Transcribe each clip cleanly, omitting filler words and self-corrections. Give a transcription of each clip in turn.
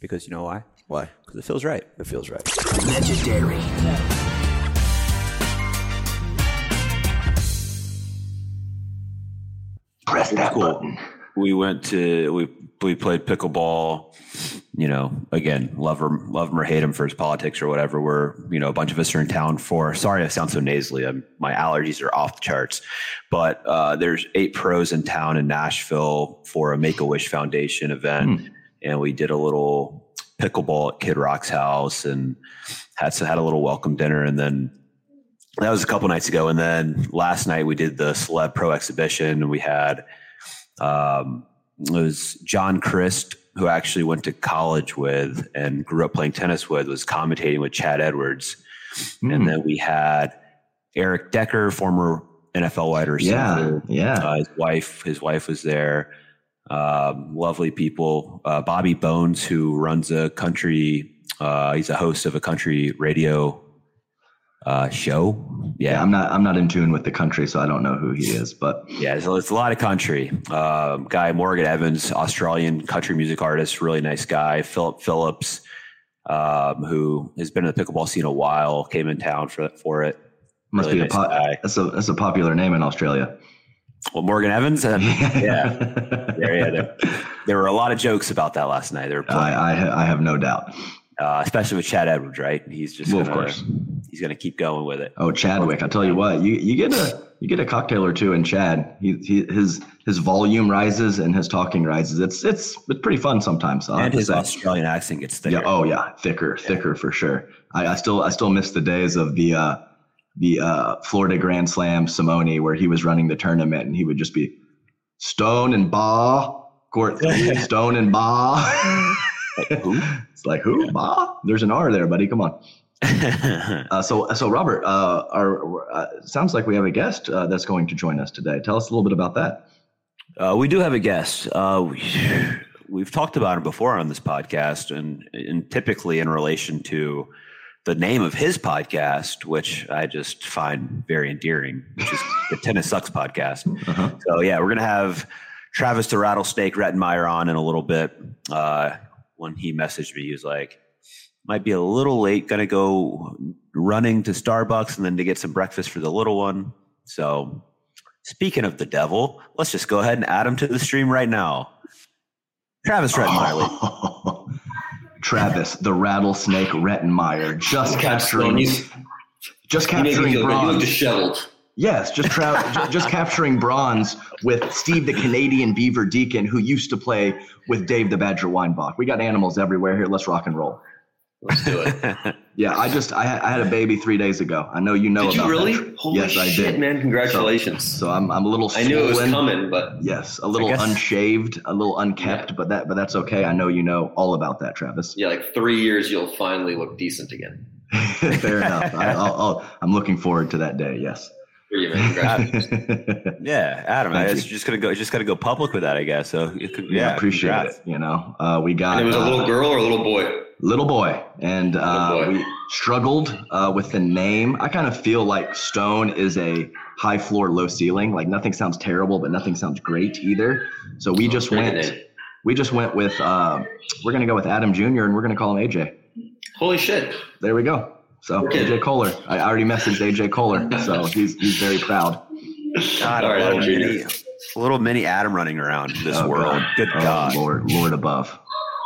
Because you know why? Why? Because it feels right. It feels right. Legendary. Press that button. We went to we played pickleball. You know, again, love him or hate him for his politics or whatever. We're, you know, a bunch of us are in town for. Sorry, I sound so nasally. My allergies are off the charts. But there's 8 pros in town in Nashville for a Make-A-Wish Foundation event, and we did a little pickleball at Kid Rock's house and had a little welcome dinner, and then that was a couple nights ago. And then last night we did the Celeb Pro exhibition, and we had it was John Christ, who I actually went to college with and grew up playing tennis with, was commentating with Chad Edwards. And then we had Eric Decker, former NFL wide receiver. Yeah. His wife was there. Lovely people. Bobby Bones, who runs a country, he's a host of a country radio show. Yeah, I'm not in tune with the country, so I don't know who he is, but yeah, so it's a lot of country. Guy Morgan Evans, Australian country music artist, really nice guy. Philip Phillips, who has been in the pickleball scene a while, came in town for it. Must really be nice guy. That's a popular name in Australia. Well, Morgan Evans, there were a lot of jokes about that last night. I have no doubt. Especially with Chad Edwards, right? He's just of course. He's going to keep going with it. Oh, Chadwick! I tell you what, you get a cocktail or two in Chad. His volume rises and his talking rises. It's pretty fun sometimes. And his Australian accent gets thicker. Yeah. Oh yeah, thicker for sure. I still miss the days of the Florida Grand Slam Simone, where he was running the tournament and he would just be Stone and Ba, court 3, Stone and Ba. Who? It's like who? Ba? There's an R there, buddy. Come on. So Robert, sounds like we have a guest that's going to join us today. Tell us a little bit about that. We do have a guest. We've talked about him before on this podcast, and typically in relation to the name of his podcast, which I just find very endearing, which is the Tennis Sucks podcast. Uh-huh. So yeah, we're going to have Travis the Rattlesnake Rettenmeyer on in a little bit. When he messaged me, he was like, might be a little late, going to go running to Starbucks and then to get some breakfast for the little one. So speaking of the devil, let's just go ahead and add him to the stream right now. Travis Rettenmeyer. Oh. Travis, the Rattlesnake Rettenmeyer, just capturing bronze. Disheveled. Yes, just capturing bronze with Steve the Canadian Beaver Deacon, who used to play with Dave the Badger Weinbach. We got animals everywhere here. Let's rock and roll. Let's do it. Yeah, I had a baby 3 days ago. I know you know did about you really? that. Holy yes, shit, I did. Man! Congratulations. So I'm a little swollen. I knew it was coming, but yes, a little unshaved, a little unkept, but that's okay. I know you know all about that, Travis. yeah, like 3 years, you'll finally look decent again. Fair enough. I'm looking forward to that day. Yes. For you, man. Congratulations. Yeah, Adam. It's just gonna go public with that, I guess. So it could, appreciate congrats. it. You know, we got. And it was a little girl or a little boy? Little boy, and we struggled with the name. I kind of feel like Stone is a high floor, low ceiling. Like nothing sounds terrible, but nothing sounds great either. So we just went with. We're gonna go with Adam Jr. and we're gonna call him AJ. Holy shit! There we go. So AJ Kohler. I already messaged AJ Kohler, so he's very proud. God, All right, a little mini Adam running around this world. God. Good God, Lord above.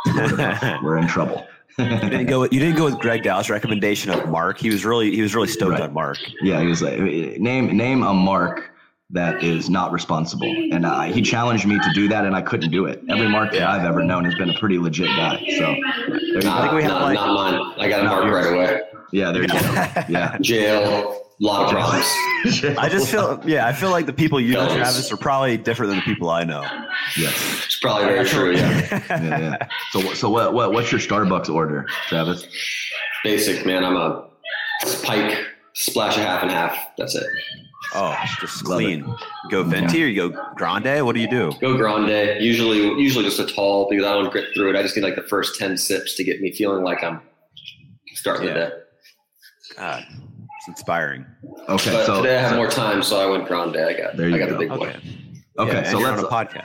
We're in trouble. You didn't go with Greg Dow's recommendation of Mark. He was really stoked on Mark. Yeah, he was like, name a Mark that is not responsible, and he challenged me to do that, and I couldn't do it. Every Mark that I've ever known has been a pretty legit guy. So I think we have not mine. I got a Mark right away. Yeah, there you go. Yeah, Jail. A lot of problems. I feel like the people you know, Travis, are probably different than the people I know. Yes, it's probably very true. Yeah. So what's your Starbucks order, Travis? Basic, man. I'm a pike, splash a half and half. That's it. Oh, just clean. Go venti or you go grande? What do you do? Go grande. Usually just a tall because I don't grit through it. I just need like the first 10 sips to get me feeling like I'm starting the day. God. It's inspiring. Okay, but today I have more time, so I went grande. I got the big boy. Okay, so let's on a podcast.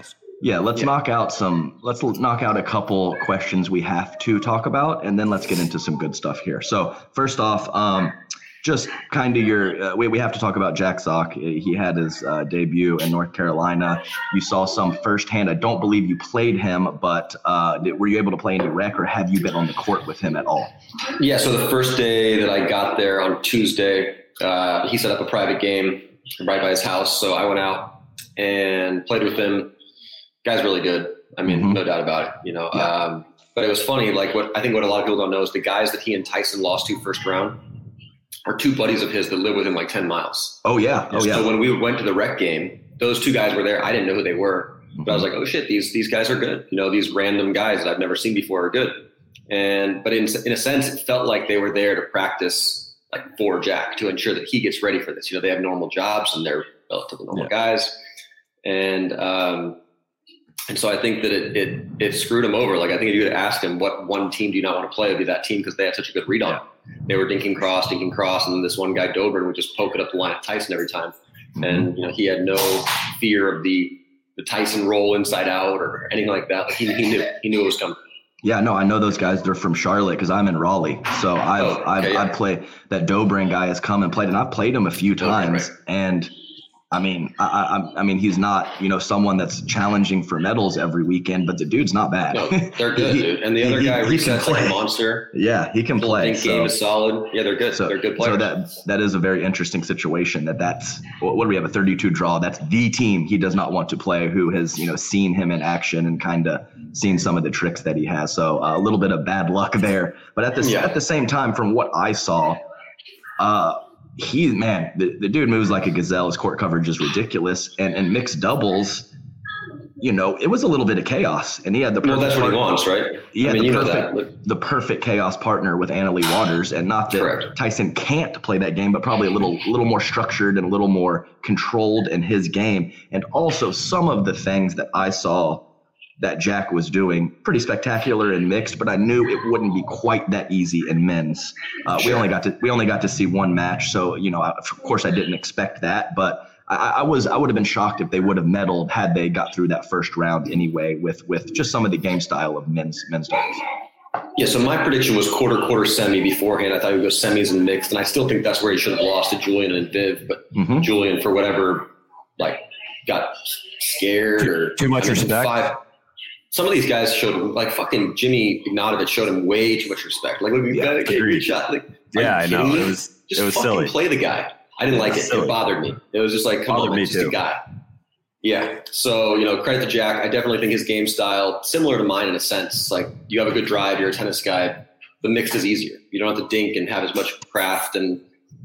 Yeah, let's knock out a couple questions we have to talk about, and then let's get into some good stuff here. So first off, just kind of we have to talk about Jack Sock. He had his debut in North Carolina. You saw some firsthand. I don't believe you played him, but were you able to play any rec, or have you been on the court with him at all? Yeah, so the first day that I got there on Tuesday, he set up a private game right by his house. So I went out and played with him. Guy's really good. I mean, no doubt about it, you know. Yeah. But it was funny, like what a lot of people don't know is the guys that he and Tyson lost to first round are two buddies of his that live within like 10 miles. Oh, yeah. So when we went to the rec game, those two guys were there. I didn't know who they were. But I was like, oh, shit, these guys are good. You know, these random guys that I've never seen before are good. But in a sense, it felt like they were there to practice like for Jack to ensure that he gets ready for this. You know, they have normal jobs and they're relatively normal guys. And so I think that it screwed him over. Like, I think if you had asked him what one team do you not want to play, it would be that team because they had such a good read on. They were dinking cross, and then this one guy, Dobrin, would just poke it up the line at Tyson every time. And, you know, he had no fear of the Tyson roll inside out or anything like that. Like, he knew it was coming. Yeah, no, I know those guys. They're from Charlotte because I'm in Raleigh. So I've played that Dobrin guy has come and played, and I've played him a few times. Right. And I mean, he's not, you know, someone that's challenging for medals every weekend, but the dude's not bad. No, they're good, dude. And the other guy, Reset's like a monster. Yeah, he can play. The game is solid. Yeah, they're good. They're good players. So that is a very interesting situation. That's what do we have, a 32 draw? That's the team he does not want to play, who has, you know, seen him in action and kind of seen some of the tricks that he has. So a little bit of bad luck there. But at the same time, from what I saw, the dude moves like a gazelle. His court coverage is ridiculous. And mixed doubles, you know, it was a little bit of chaos. And he had the perfect that's what he wants, right? Yeah, the perfect chaos partner with Anna Leigh Waters. And not that Tyson can't play that game, but probably a little more structured and a little more controlled in his game. And also some of the things that I saw that Jack was doing, pretty spectacular in mixed, but I knew it wouldn't be quite that easy in men's. We only got to see one match, so, you know, of course I didn't expect that, but I would have been shocked if they would have medaled had they got through that first round anyway with just some of the game style of men's doubles. Yeah, so my prediction was quarter semi beforehand. I thought he would go semis and mixed, and I still think that's where he should have lost to Julian and Viv, but Julian, for whatever, like, got scared or too much respect. Some of these guys showed, like, fucking Jimmy Ignatovich showed him way too much respect. Like, look, you got a good shot. Like, I know. It was silly. Play the guy. I didn't like it. Silly. It bothered me. It was just like, come on, just a guy. Yeah. So, you know, credit to Jack. I definitely think his game style, similar to mine in a sense. Like, you have a good drive, you're a tennis guy. The mixed is easier. You don't have to dink and have as much craft and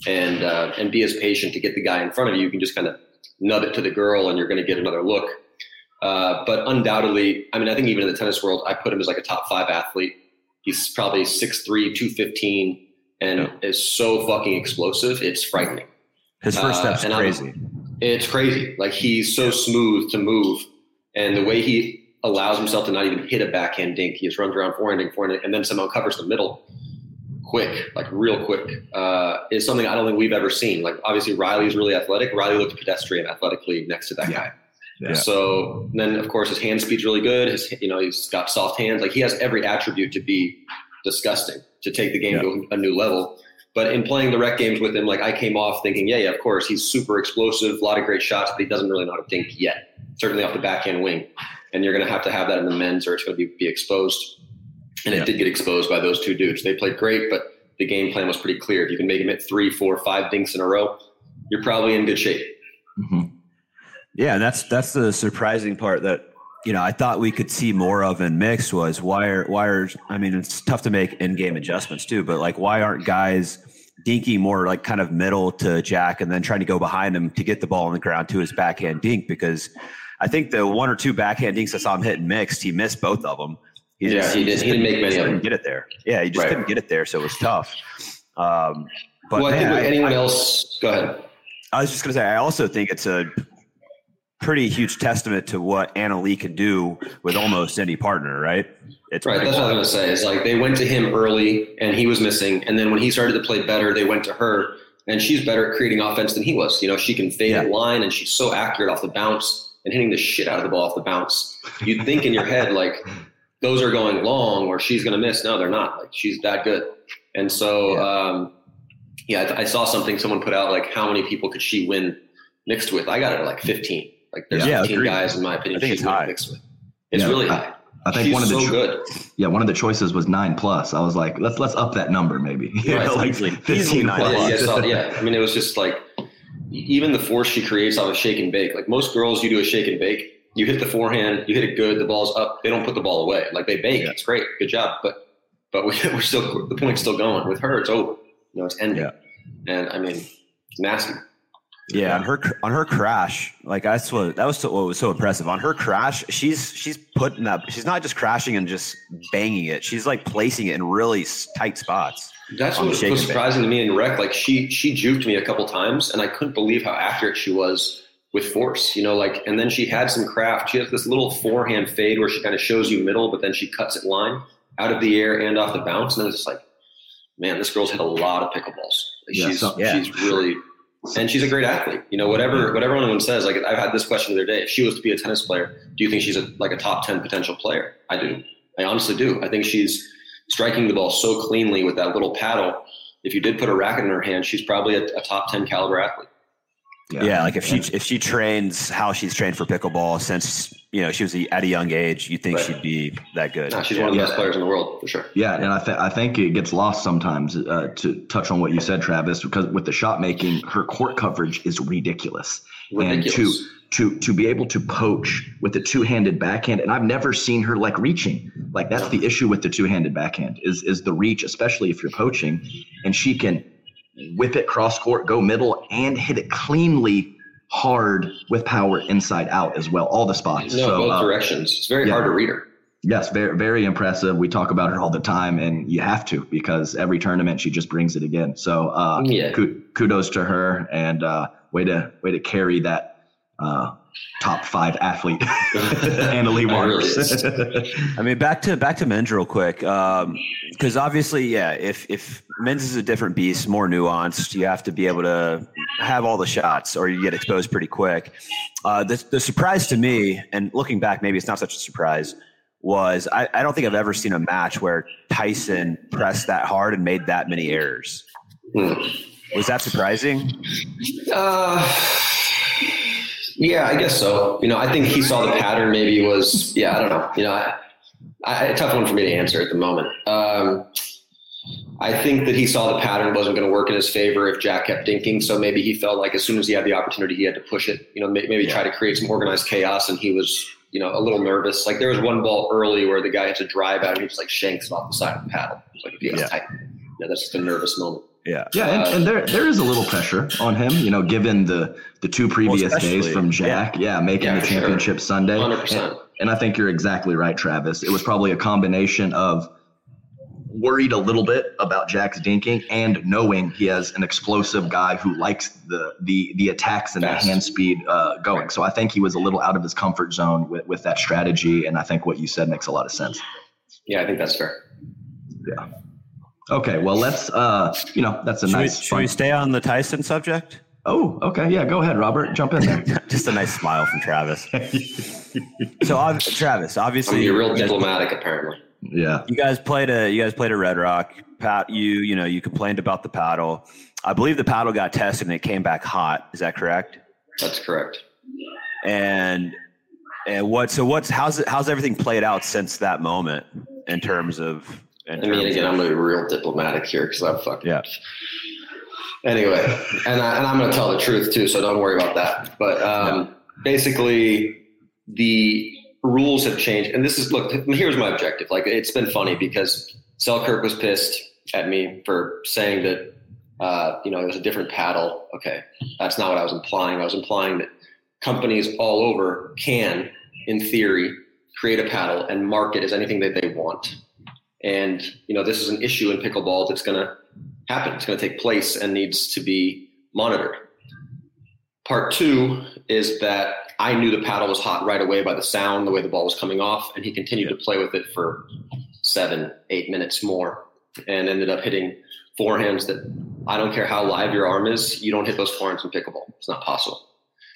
be as patient to get the guy in front of you. You can just kind of nub it to the girl and you're going to get another look. But undoubtedly, I mean, I think even in the tennis world, I put him as like a top 5 athlete. He's probably 6'3", 215, and is so fucking explosive. It's frightening. His first step's crazy. It's crazy. Like, he's so smooth to move, and the way he allows himself to not even hit a backhand dink, he just runs around forehand, and then somehow covers the middle quick, like real quick, is something I don't think we've ever seen. Like, obviously Riley's really athletic. Riley looked pedestrian athletically next to that guy. Yeah. So then, of course, his hand speed's really good. He's got soft hands. Like, he has every attribute to be disgusting, to take the game to a new level. But in playing the rec games with him, like, I came off thinking, yeah, of course, he's super explosive, a lot of great shots, but he doesn't really know how to dink yet, certainly off the backhand wing. And you're going to have that in the men's, or it's going to be exposed. And it did get exposed by those two dudes. They played great, but the game plan was pretty clear. If you can make him hit 3, 4, 5 dinks in a row, you're probably in good shape. Mm-hmm. Yeah, and that's the surprising part that, you know, I thought we could see more of in mixed was why are I mean, it's tough to make in-game adjustments too, but like, why aren't guys dinking more like kind of middle to Jack and then trying to go behind him to get the ball on the ground to his backhand dink? Because I think the 1 or 2 backhand dinks I saw him hitting mixed, he missed both of them. He didn't make many of them. Get it there. Yeah, he just couldn't get it there, so it was tough. But I think with anyone else, go ahead. I was just going to say, I also think it's a pretty huge testament to what Anna Leigh can do with almost any partner, right? It's right. That's what I was going to say. Is like, they went to him early and he was missing. And then when he started to play better, they went to her, and she's better at creating offense than he was. You know, she can fade at line, and she's so accurate off the bounce. and hitting the shit out of the ball off the bounce. You'd think in your head, like, those are going long or she's going to miss. No, they're not. Like, she's that good. And so, I saw someone put out, like, how many people could she win mixed with? I got it at like 15. Like, there's 15 guys, in my opinion, she's winning mixed with. It's really high. I think she's one of the good. Yeah, one of the choices was 9+. I was like, let's up that number maybe. Like 15 9+. Yeah. I mean, it was just like, even the force she creates off of shake and bake. Like, most girls, you do a shake and bake, you hit the forehand, you hit it good, the ball's up, they don't put the ball away. Like, they bake, it's great, good job. But we're still, the point's still going. With her, it's over. It's ending. Yeah. And I mean, it's nasty. Yeah, on her crash, like that was what was so impressive. On her crash, she's putting that. She's not just crashing and just banging it. She's like placing it in really tight spots. That's what was surprising to me in rec. Like, she juked me a couple times, and I couldn't believe how accurate she was with force. And then she had some craft. She has this little forehand fade where she kind of shows you middle, but then she cuts it line out of the air and off the bounce. And then it's just like, man, this girl's hit a lot of pickleballs. Like, she's really. And she's a great athlete. Whatever anyone says, like, I've had this question the other day. If she was to be a tennis player, do you think she's a top 10 potential player? I do. I honestly do. I think she's striking the ball so cleanly with that little paddle. If you did put a racket in her hand, she's probably a top 10 caliber athlete. Yeah, like if she trains how she's trained for pickleball since she was at a young age, you think she'd be that good. No, she's one of the best players in the world for sure. Yeah, and I think it gets lost sometimes to touch on what you said, Travis, because with the shot making, her court coverage is ridiculous. And to be able to poach with the two-handed backhand, and I've never seen her like reaching. Like, that's the issue with the two-handed backhand is the reach, especially if you're poaching, and she can whip it cross court, go middle, and hit it cleanly hard with power inside out as well. All the spots. Both directions. It's very hard to read her. Yes, very, very impressive. We talk about her all the time, and you have to, because every tournament she just brings it again. So kudos to her, and way to carry that top 5 athlete, Anna-Leigh Waters. I mean, back to men's real quick, because obviously, if men's is a different beast, more nuanced, you have to be able to have all the shots, or you get exposed pretty quick. The surprise to me, and looking back, maybe it's not such a surprise, was I don't think I've ever seen a match where Tyson pressed that hard and made that many errors. Was that surprising? Yeah, I guess so. I think he saw the pattern. Maybe it was, I don't know. A tough one for me to answer at the moment. I think that he saw the pattern wasn't going to work in his favor if Jack kept dinking. So maybe he felt like as soon as he had the opportunity, he had to push it, maybe try to create some organized chaos. And he was, a little nervous. Like, there was one ball early where the guy had to drive out and he just like shanks off the side of the paddle. It was like, if he was tight. That's just a nervous moment. Yeah, and there is a little pressure on him, given the 2 previous days from Jack. Making the championship Sunday. 100%. And I think you're exactly right, Travis. It was probably a combination of worried a little bit about Jack's dinking and knowing he has an explosive guy who likes the attacks and the hand speed going. So I think he was a little out of his comfort zone with that strategy, and I think what you said makes a lot of sense. Yeah, I think that's fair. Yeah. Okay, well, let's, that's a nice. Should we stay on the Tyson subject? Oh, okay. Yeah, go ahead, Robert. Jump in there. Just a nice smile from Travis. So, Travis, obviously, you're real diplomatic, apparently. Yeah. You guys played a Red Rock. Pat, you complained about the paddle. I believe the paddle got tested and it came back hot. Is that correct? That's correct. And how's everything played out since that moment in terms of? I'm going to be real diplomatic here because I'm fucking. Yeah. Anyway, and I'm going to tell the truth too, so don't worry about that. But basically, the rules have changed, and here's my objective. Like, it's been funny because Selkirk was pissed at me for saying that it was a different paddle. Okay, that's not what I was implying. I was implying that companies all over can, in theory, create a paddle and market as anything that they want. And, this is an issue in pickleball that's going to happen. It's going to take place and needs to be monitored. Part 2 is that I knew the paddle was hot right away by the sound, the way the ball was coming off, and he continued to play with it for 7-8 minutes more and ended up hitting forehands that I don't care how live your arm is, you don't hit those forehands in pickleball. It's not possible.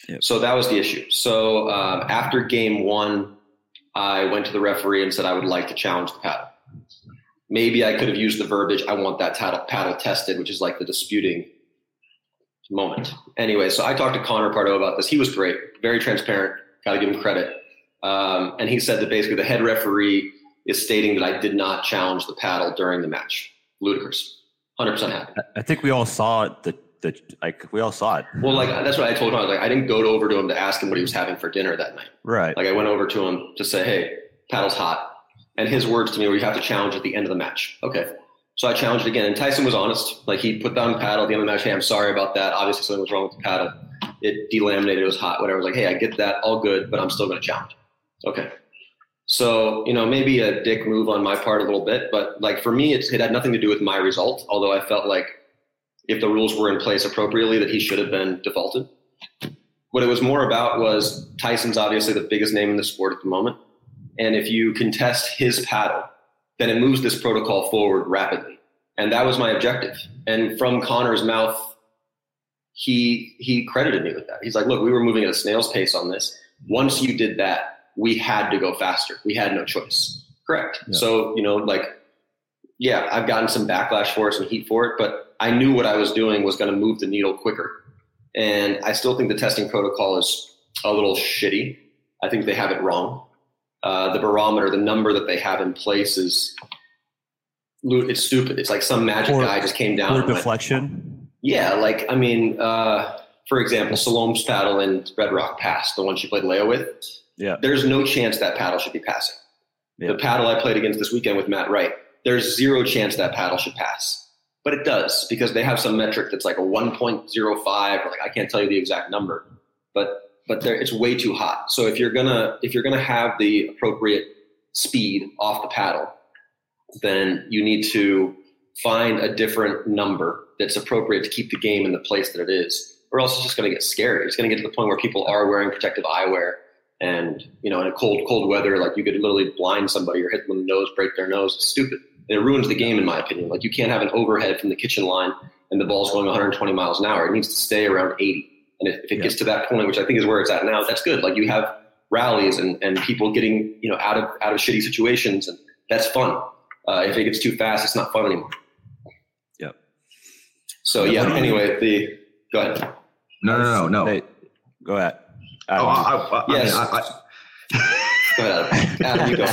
Yep. So that was the issue. So after game 1, I went to the referee and said I would like to challenge the paddle. Maybe I could have used the verbiage, I want that paddle tested, which is like the disputing moment. Anyway, so I talked to Connor Pardo about this. He was great, very transparent, got to give him credit. And he said that basically the head referee is stating that I did not challenge the paddle during the match. Ludicrous. 100% happy. I think we all saw it. We all saw it. Well, like that's what I told him. I was like, I didn't go over to him to ask him what he was having for dinner that night. Right. Like I went over to him to say, hey, paddle's hot. And his words to me were, you have to challenge at the end of the match. Okay. So I challenged again. And Tyson was honest. Like he put down the paddle at the end of the match. Hey, I'm sorry about that. Obviously something was wrong with the paddle. It delaminated. It was hot. Whatever. I was like, hey, I get that. All good. But I'm still going to challenge. Okay. So, maybe a dick move on my part a little bit. But like for me, it had nothing to do with my result. Although I felt like if the rules were in place appropriately, that he should have been defaulted. What it was more about was Tyson's obviously the biggest name in the sport at the moment. And if you contest his paddle, then it moves this protocol forward rapidly. And that was my objective. And from Connor's mouth, he credited me with that. He's like, look, we were moving at a snail's pace on this. Once you did that, we had to go faster. We had no choice. Correct. Yeah. So, I've gotten some backlash for it, some heat for it, but I knew what I was doing was going to move the needle quicker. And I still think the testing protocol is a little shitty. I think they have it wrong. The barometer, the number that they have in place it's stupid. It's like some magic guy just came down. Or deflection. Yeah. Like, for example, Salome's paddle in Red Rock Pass, the one she played Leo with. Yeah. There's no chance that paddle should be passing. Yeah. The paddle I played against this weekend with Matt Wright, there's zero chance that paddle should pass. But it does because they have some metric that's like a 1.05 or like, I can't tell you the exact number, but it's way too hot. So if you're gonna have the appropriate speed off the paddle, then you need to find a different number that's appropriate to keep the game in the place that it is, or else it's just going to get scary. It's going to get to the point where people are wearing protective eyewear, and in a cold weather, like you could literally blind somebody or hit them in the nose, break their nose. It's stupid. And it ruins the game, in my opinion. Like you can't have an overhead from the kitchen line and the ball's going 120 miles an hour. It needs to stay around 80. And if it gets to that point, which I think is where it's at now, that's good. Like you have rallies and people getting, out of shitty situations, and that's fun. If it gets too fast, it's not fun anymore. Yep. So anyway, go ahead. No. Hey, go ahead. Go ahead, Adam, you go.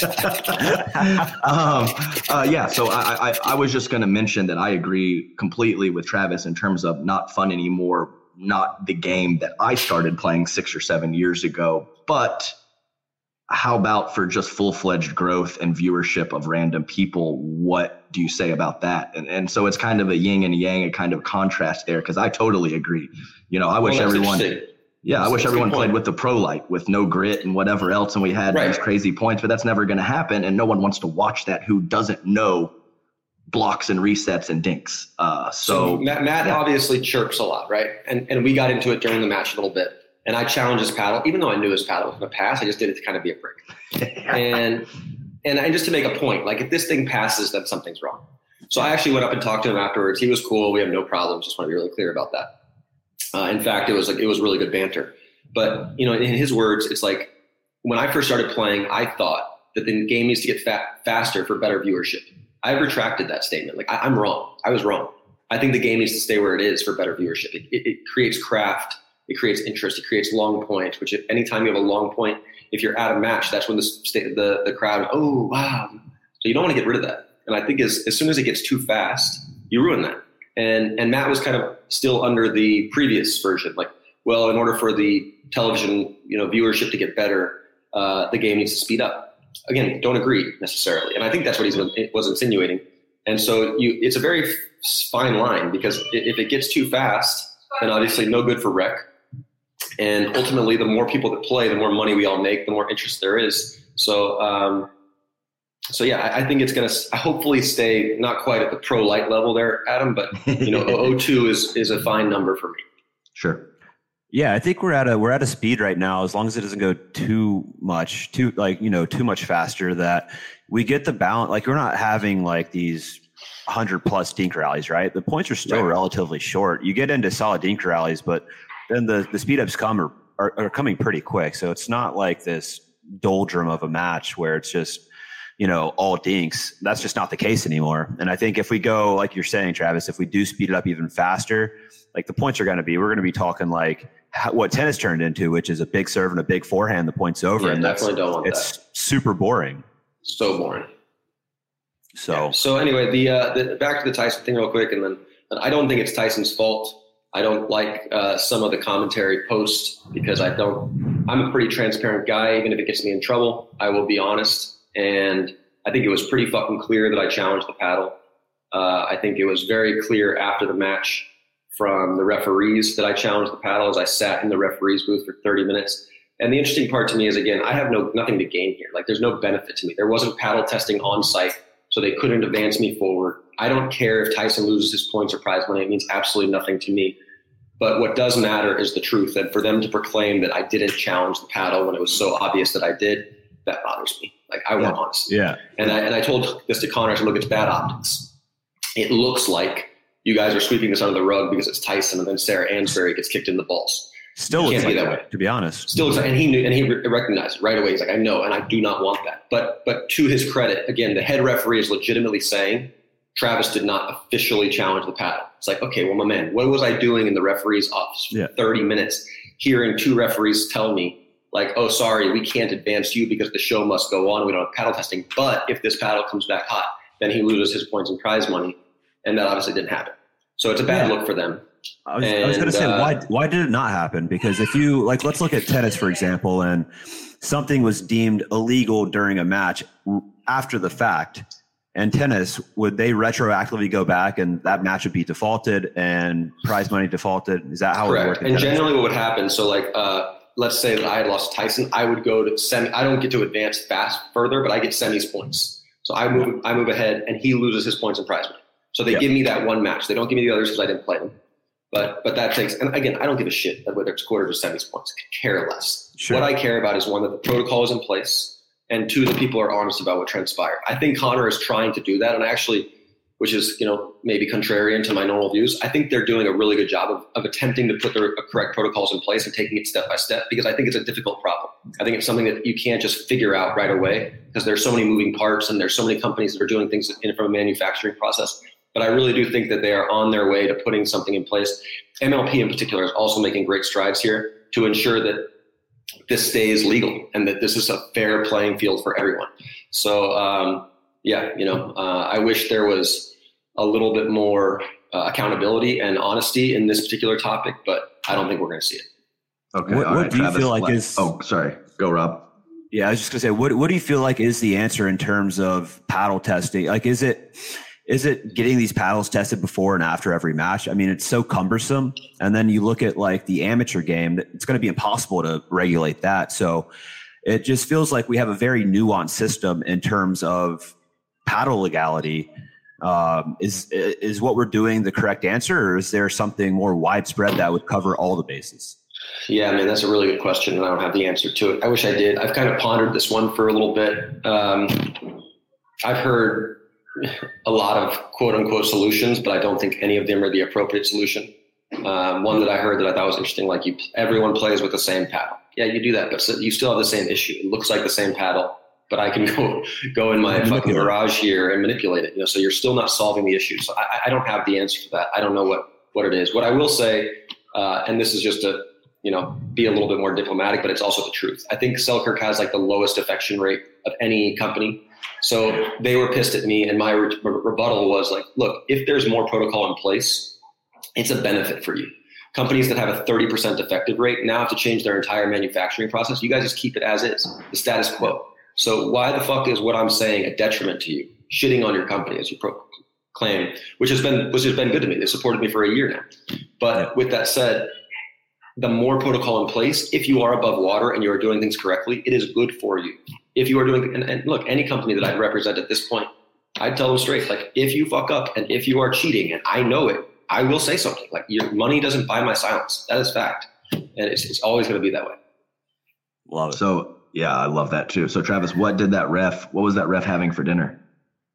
So I was just going to mention that I agree completely with Travis in terms of not fun anymore, not the game that I started playing 6 or 7 years ago, but how about for just full-fledged growth and viewership of random people? What do you say about that? And so it's kind of a yin and yang, a kind of contrast there, because I totally agree. I wish everyone played with the Pro Light with no grit and whatever else, and we had these crazy points, but that's never going to happen, and no one wants to watch that who doesn't know blocks and resets and dinks. So Matt obviously chirps a lot, right? And we got into it during the match a little bit. And I challenged his paddle, even though I knew his paddle was going to pass. I just did it to kind of be a prick. and just to make a point, like if this thing passes, then something's wrong. So I actually went up and talked to him afterwards. He was cool. We have no problems. Just want to be really clear about that. In fact, it was really good banter. But in his words, it's like when I first started playing, I thought that the game needs to get faster for better viewership. I've retracted that statement. Like I'm wrong. I was wrong. I think the game needs to stay where it is for better viewership. It creates craft. It creates interest. It creates long points, which anytime you have a long point, if you're at a match, that's when the crowd, oh, wow. So you don't want to get rid of that. And I think as soon as it gets too fast, you ruin that. And Matt was kind of still under the previous version. Like, well, in order for the television, viewership to get better, the game needs to speed up. Again, don't agree necessarily. And I think that's what he was insinuating. And so it's a very fine line, because if it gets too fast, then obviously no good for rec. And ultimately, the more people that play, the more money we all make, the more interest there is. So, I think it's going to hopefully stay not quite at the Pro Light level there, Adam, but 02 is a fine number for me. Sure. Yeah, I think we're at a speed right now, as long as it doesn't go too much faster, that we get the balance. Like we're not having like these 100+ dink rallies, right? The points are still relatively short. You get into solid dink rallies, but then the speed ups are coming pretty quick. So it's not like this doldrum of a match where it's just, all dinks. That's just not the case anymore. And I think if we go, like you're saying, Travis, if we do speed it up even faster, like the points we're going to be talking like what tennis turned into, which is a big serve and a big forehand, the point's over. Yeah, and definitely don't want it's that. Super boring. So boring. So, yeah. So anyway, the back to the Tyson thing real quick. And then I don't think it's Tyson's fault. I don't like some of the commentary posts because I'm a pretty transparent guy. Even if it gets me in trouble, I will be honest. And I think it was pretty fucking clear that I challenged the paddle. I think it was very clear after the match from the referees that I challenged the paddle as I sat in the referee's booth for 30 minutes. And the interesting part to me is, again, I have nothing to gain here. Like, there's no benefit to me. There wasn't paddle testing on site, so they couldn't advance me forward. I don't care if Tyson loses his points or prize money. It means absolutely nothing to me. But what does matter is the truth. And for them to proclaim that I didn't challenge the paddle when it was so obvious that I did, that bothers me. Like, I want honesty. Yeah. And I told this to Connor. I said, look, it's bad optics. It looks like you guys are sweeping this under the rug because it's Tyson, and then Sarah Ansbury gets kicked in the balls. Still looks like that way, to be honest. Still looks like, and he knew, and he recognized it right away. He's like, I know, and I do not want that. But to his credit, again, the head referee is legitimately saying Travis did not officially challenge the paddle. It's like, okay, well, my man, what was I doing in the referee's office for 30 minutes, hearing two referees tell me, like, oh, sorry, we can't advance you because the show must go on. We don't have paddle testing. But if this paddle comes back hot, then he loses his points and prize money. And that obviously didn't happen. So it's a bad look for them. I was going to say, why did it not happen? Because if you, like, let's look at tennis, for example, and something was deemed illegal during a match after the fact, and tennis, would they retroactively go back and that match would be defaulted and prize money defaulted? Is that how it would work? And generally what would happen, so like, let's say that I had lost Tyson, I would go to semi. I don't get to advance further, but I get semis points. So I move ahead, and he loses his points and prize money. So they give me that one match. They don't give me the others because I didn't play them. But that takes, and again, I don't give a shit whether it's quarters or semis points. I care less. Sure. What I care about is, one, that the protocol is in place, and two, that people are honest about what transpired. I think Connor is trying to do that, and actually, which is, maybe contrarian to my normal views, I think they're doing a really good job of attempting to put the correct protocols in place and taking it step by step, because I think it's a difficult problem. I think it's something that you can't just figure out right away because there's so many moving parts and there's so many companies that are doing things from a manufacturing process. But I really do think that they are on their way to putting something in place. MLP in particular is also making great strides here to ensure that this stays legal and that this is a fair playing field for everyone. So, I wish there was a little bit more accountability and honesty in this particular topic, but I don't think we're going to see it. Okay. What do you feel like is? Oh, sorry. Go, Rob. Yeah, I was just going to say, what do you feel like is the answer in terms of paddle testing? Like, is it getting these paddles tested before and after every match? I mean, it's so cumbersome. And then you look at like the amateur game, it's going to be impossible to regulate that. So it just feels like we have a very nuanced system in terms of paddle legality. Is what we're doing the correct answer, or is there something more widespread that would cover all the bases? Yeah, man, that's a really good question, and I don't have the answer to it. I wish I did. I've kind of pondered this one for a little bit. I've heard a lot of quote unquote solutions, but I don't think any of them are the appropriate solution. One that I heard that I thought was interesting, like everyone plays with the same paddle. Yeah, you do that, but you still have the same issue. It looks like the same paddle, but I can go in my fucking garage here and manipulate it. So you're still not solving the issue. So I don't have the answer for that. I don't know what it is. What I will say, and this is just to be a little bit more diplomatic, but it's also the truth. I think Selkirk has like the lowest defection rate of any company. So they were pissed at me, and my rebuttal was like, look, if there's more protocol in place, it's a benefit for you. Companies that have a 30% defective rate now have to change their entire manufacturing process. You guys just keep it as is, the status quo. So why the fuck is what I'm saying a detriment to you? Shitting on your company, as you claim, which has been good to me. They supported me for a year now. But with that said, the more protocol in place, if you are above water and you are doing things correctly, it is good for you. If you are doing, and look, any company that I represent at this point, I'd tell them straight, like, if you fuck up and if you are cheating and I know it, I will say something. Like, your money doesn't buy my silence. That is fact. And it's always going to be that way. Love it. So, yeah, I love that too. So, Travis, what was that ref having for dinner?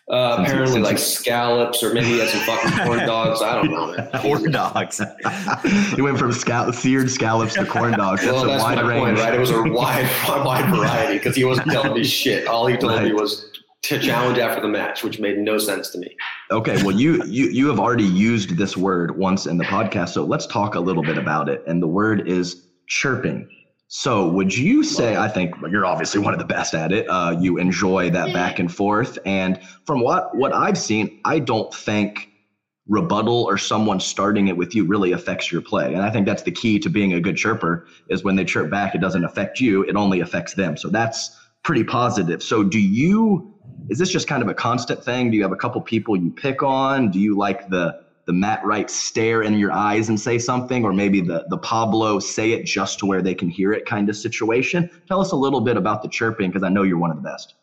Apparently like scallops, or maybe he had some fucking corn dogs. I don't know, man. Corn dogs. He went from seared scallops to corn dogs. That's that's a wide my range. point, right? It was a wide variety because he wasn't telling me shit. All he told me was to challenge after the match, which made no sense to me. Okay, well, you have already used this word once in the podcast, so let's talk a little bit about it. And the word is chirping. So would you say, I think you're obviously one of the best at it. You enjoy that back and forth. And from what I've seen, I don't think rebuttal or someone starting it with you really affects your play. And I think that's the key to being a good chirper, is when they chirp back, it doesn't affect you. It only affects them. So that's pretty positive. So is this just kind of a constant thing? Do you have a couple people you pick on? Do you like the Matt Wright stare in your eyes and say something, or maybe the Pablo say it just to where they can hear it kind of situation? Tell us a little bit about the chirping, because I know you're one of the best.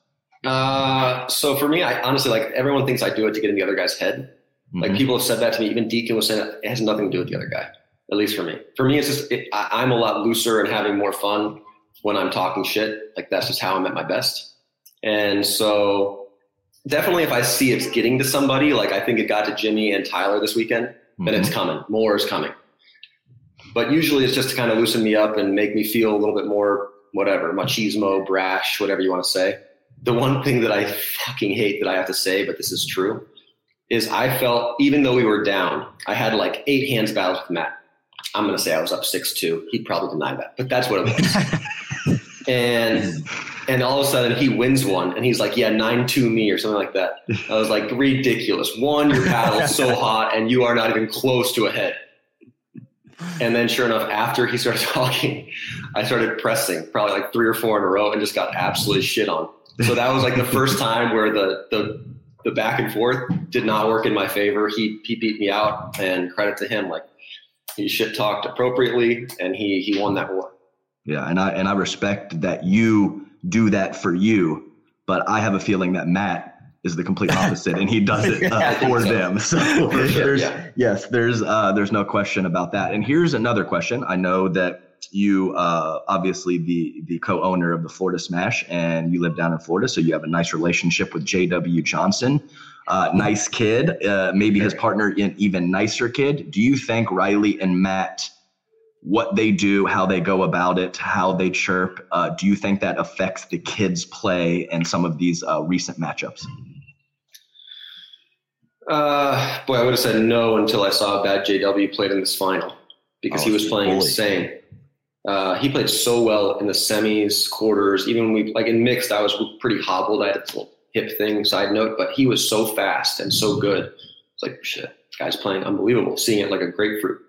So for me, I honestly, like, everyone thinks I do it to get in the other guy's head. Mm-hmm. Like, people have said that to me. Even Deacon was saying it has nothing to do with the other guy, at least for me. For me, it's just I'm a lot looser and having more fun when I'm talking shit. Like, that's just how I'm at my best. And so definitely if I see it's getting to somebody, like I think it got to Jimmy and Tyler this weekend, then it's coming. More is coming. But usually it's just to kind of loosen me up and make me feel a little bit more, whatever, machismo, brash, whatever you want to say. The one thing that I fucking hate that I have to say, but this is true, is I felt, even though we were down, I had like 8 hands battles with Matt. I'm going to say I was up 6-2. He'd probably deny that, but that's what it was. And all of a sudden he wins one and he's like, yeah, 9-2 me or something like that. I was like, ridiculous. One, your paddle's so hot and you are not even close to a head. And then sure enough, after he started talking, I started pressing probably like 3 or 4 in a row and just got absolutely shit on. So that was like the first time where the back and forth did not work in my favor. He beat me out, and credit to him. Like, he shit talked appropriately and he won that war. Yeah. And I respect that you do that for you, but I have a feeling that Matt is the complete opposite, and he does it for them. So there's no question about that. And here's another question. I know that you obviously the co-owner of the Florida Smash, and you live down in Florida, so you have a nice relationship with J.W. Johnson. Nice kid, maybe his partner, an even nicer kid. Do you think Riley and Matt, what they do, how they go about it, how they chirp, do you think that affects the kids' play and some of these recent matchups? I would have said no until I saw how bad JW played in this final, because he was playing insane. He played so well in the semis, quarters, even when in mixed, I was pretty hobbled. I had a little hip thing, side note, but he was so fast and so good. It's like, shit, this guy's playing unbelievable, seeing it like a grapefruit.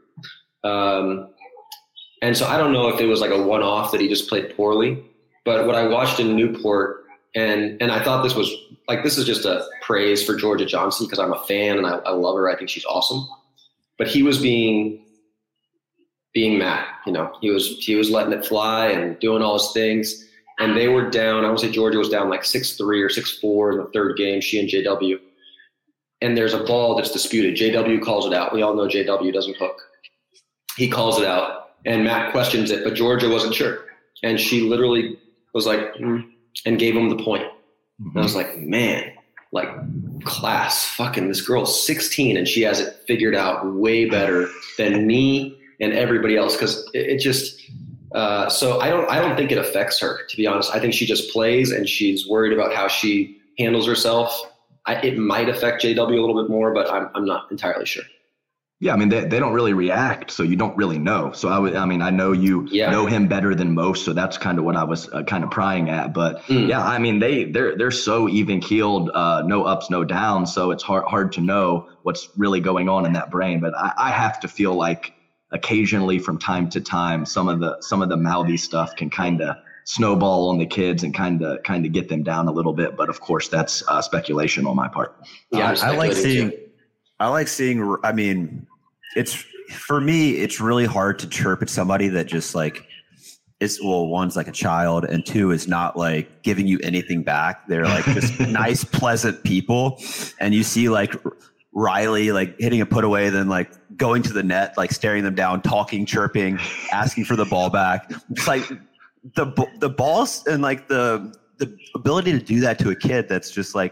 And so I don't know if it was like a one-off that he just played poorly, but what I watched in Newport, and I thought this is just a praise for Georgia Johnson, because I'm a fan and I love her. I think she's awesome. But he was being Matt, he was letting it fly and doing all his things. And they were down, I would say Georgia was down like 6-3 or 6-4 in the third game, she and JW. And there's a ball that's disputed. JW calls it out. We all know JW doesn't hook. He calls it out. And Matt questions it, but Georgia wasn't sure. And she literally was like, and gave him the point. And I was like, man, like, class, fucking this girl's 16 and she has it figured out way better than me and everybody else. Cause it just, so I don't think it affects her, to be honest. I think she just plays and she's worried about how she handles herself. It might affect JW a little bit more, but I'm not entirely sure. Yeah, I mean, they don't really react, so you don't really know. So I know you know him better than most, so that's kind of what I was kind of prying at. But yeah, I mean, they're so even keeled, no ups, no downs. So it's hard to know what's really going on in that brain. But I have to feel like occasionally, from time to time, some of the mouthy stuff can kind of snowball on the kids and kind of get them down a little bit. But of course, that's speculation on my part. Yeah, I like seeing. I mean, for me, it's really hard to chirp at somebody that just like one's like a child, and two is not like giving you anything back. They're like just nice, pleasant people, and you see like Riley like hitting a put away, then like going to the net, like staring them down, talking, chirping, asking for the ball back. It's like the balls and like the ability to do that to a kid that's just like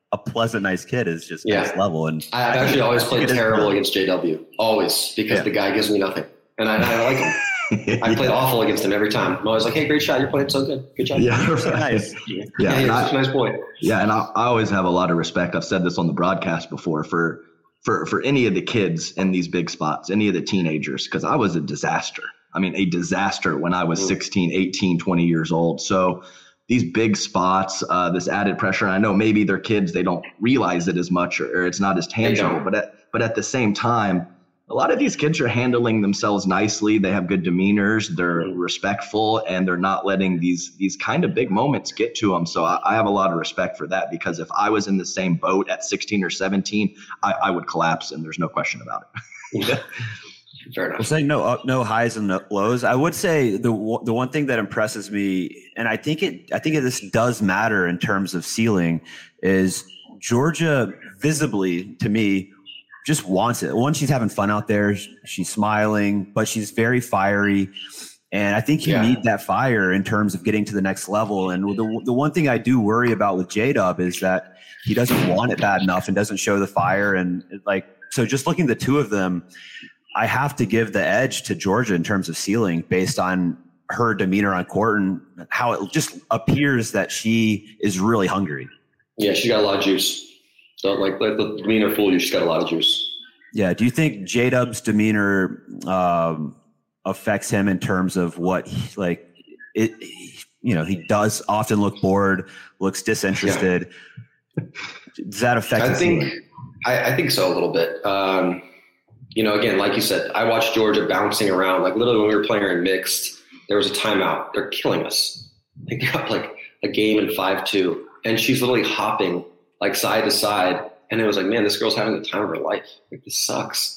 a pleasant, nice kid is just next level. And I've actually always played terrible against JW, always, because the guy gives me nothing, and I like him. I played awful against him every time. I'm always like, hey, great shot. You're playing so good. Good job. Yeah, nice. Yeah, it's a nice point. Yeah, and I always have a lot of respect. I've said this on the broadcast before for any of the kids in these big spots, any of the teenagers, because I was a disaster. I mean, a disaster when I was 16, 18, 20 years old. So these big spots, this added pressure, I know maybe they're kids, they don't realize it as much or it's not as tangible, but at the same time, a lot of these kids are handling themselves nicely. They have good demeanors. They're respectful, and they're not letting these kind of big moments get to them. So I have a lot of respect for that, because if I was in the same boat at 16 or 17, I would collapse, and there's no question about it. Fair enough. We'll say no highs and no lows. I would say the one thing that impresses me, and I think this does matter in terms of ceiling, is Georgia visibly, to me, just wants it. One, she's having fun out there. She's smiling, but she's very fiery. And I think you need that fire in terms of getting to the next level. And the one thing I do worry about with J-Dub is that he doesn't want it bad enough and doesn't show the fire. And so just looking at the two of them, I have to give the edge to Georgia in terms of ceiling based on her demeanor on court and how it just appears that she is really hungry. Yeah, she got a lot of juice. Don't let the demeanor fool you. She's got a lot of juice. Yeah. Do you think J-Dub's demeanor affects him in terms of what he does often look bored, looks disinterested. Yeah. Does that affect I think so a little bit. Again, like you said, I watched Georgia bouncing around. Like literally when we were playing her in mixed, there was a timeout. They're killing us. I think they got like a game in 5-2, and she's literally hopping like side to side. And it was like, man, this girl's having the time of her life. Like, this sucks.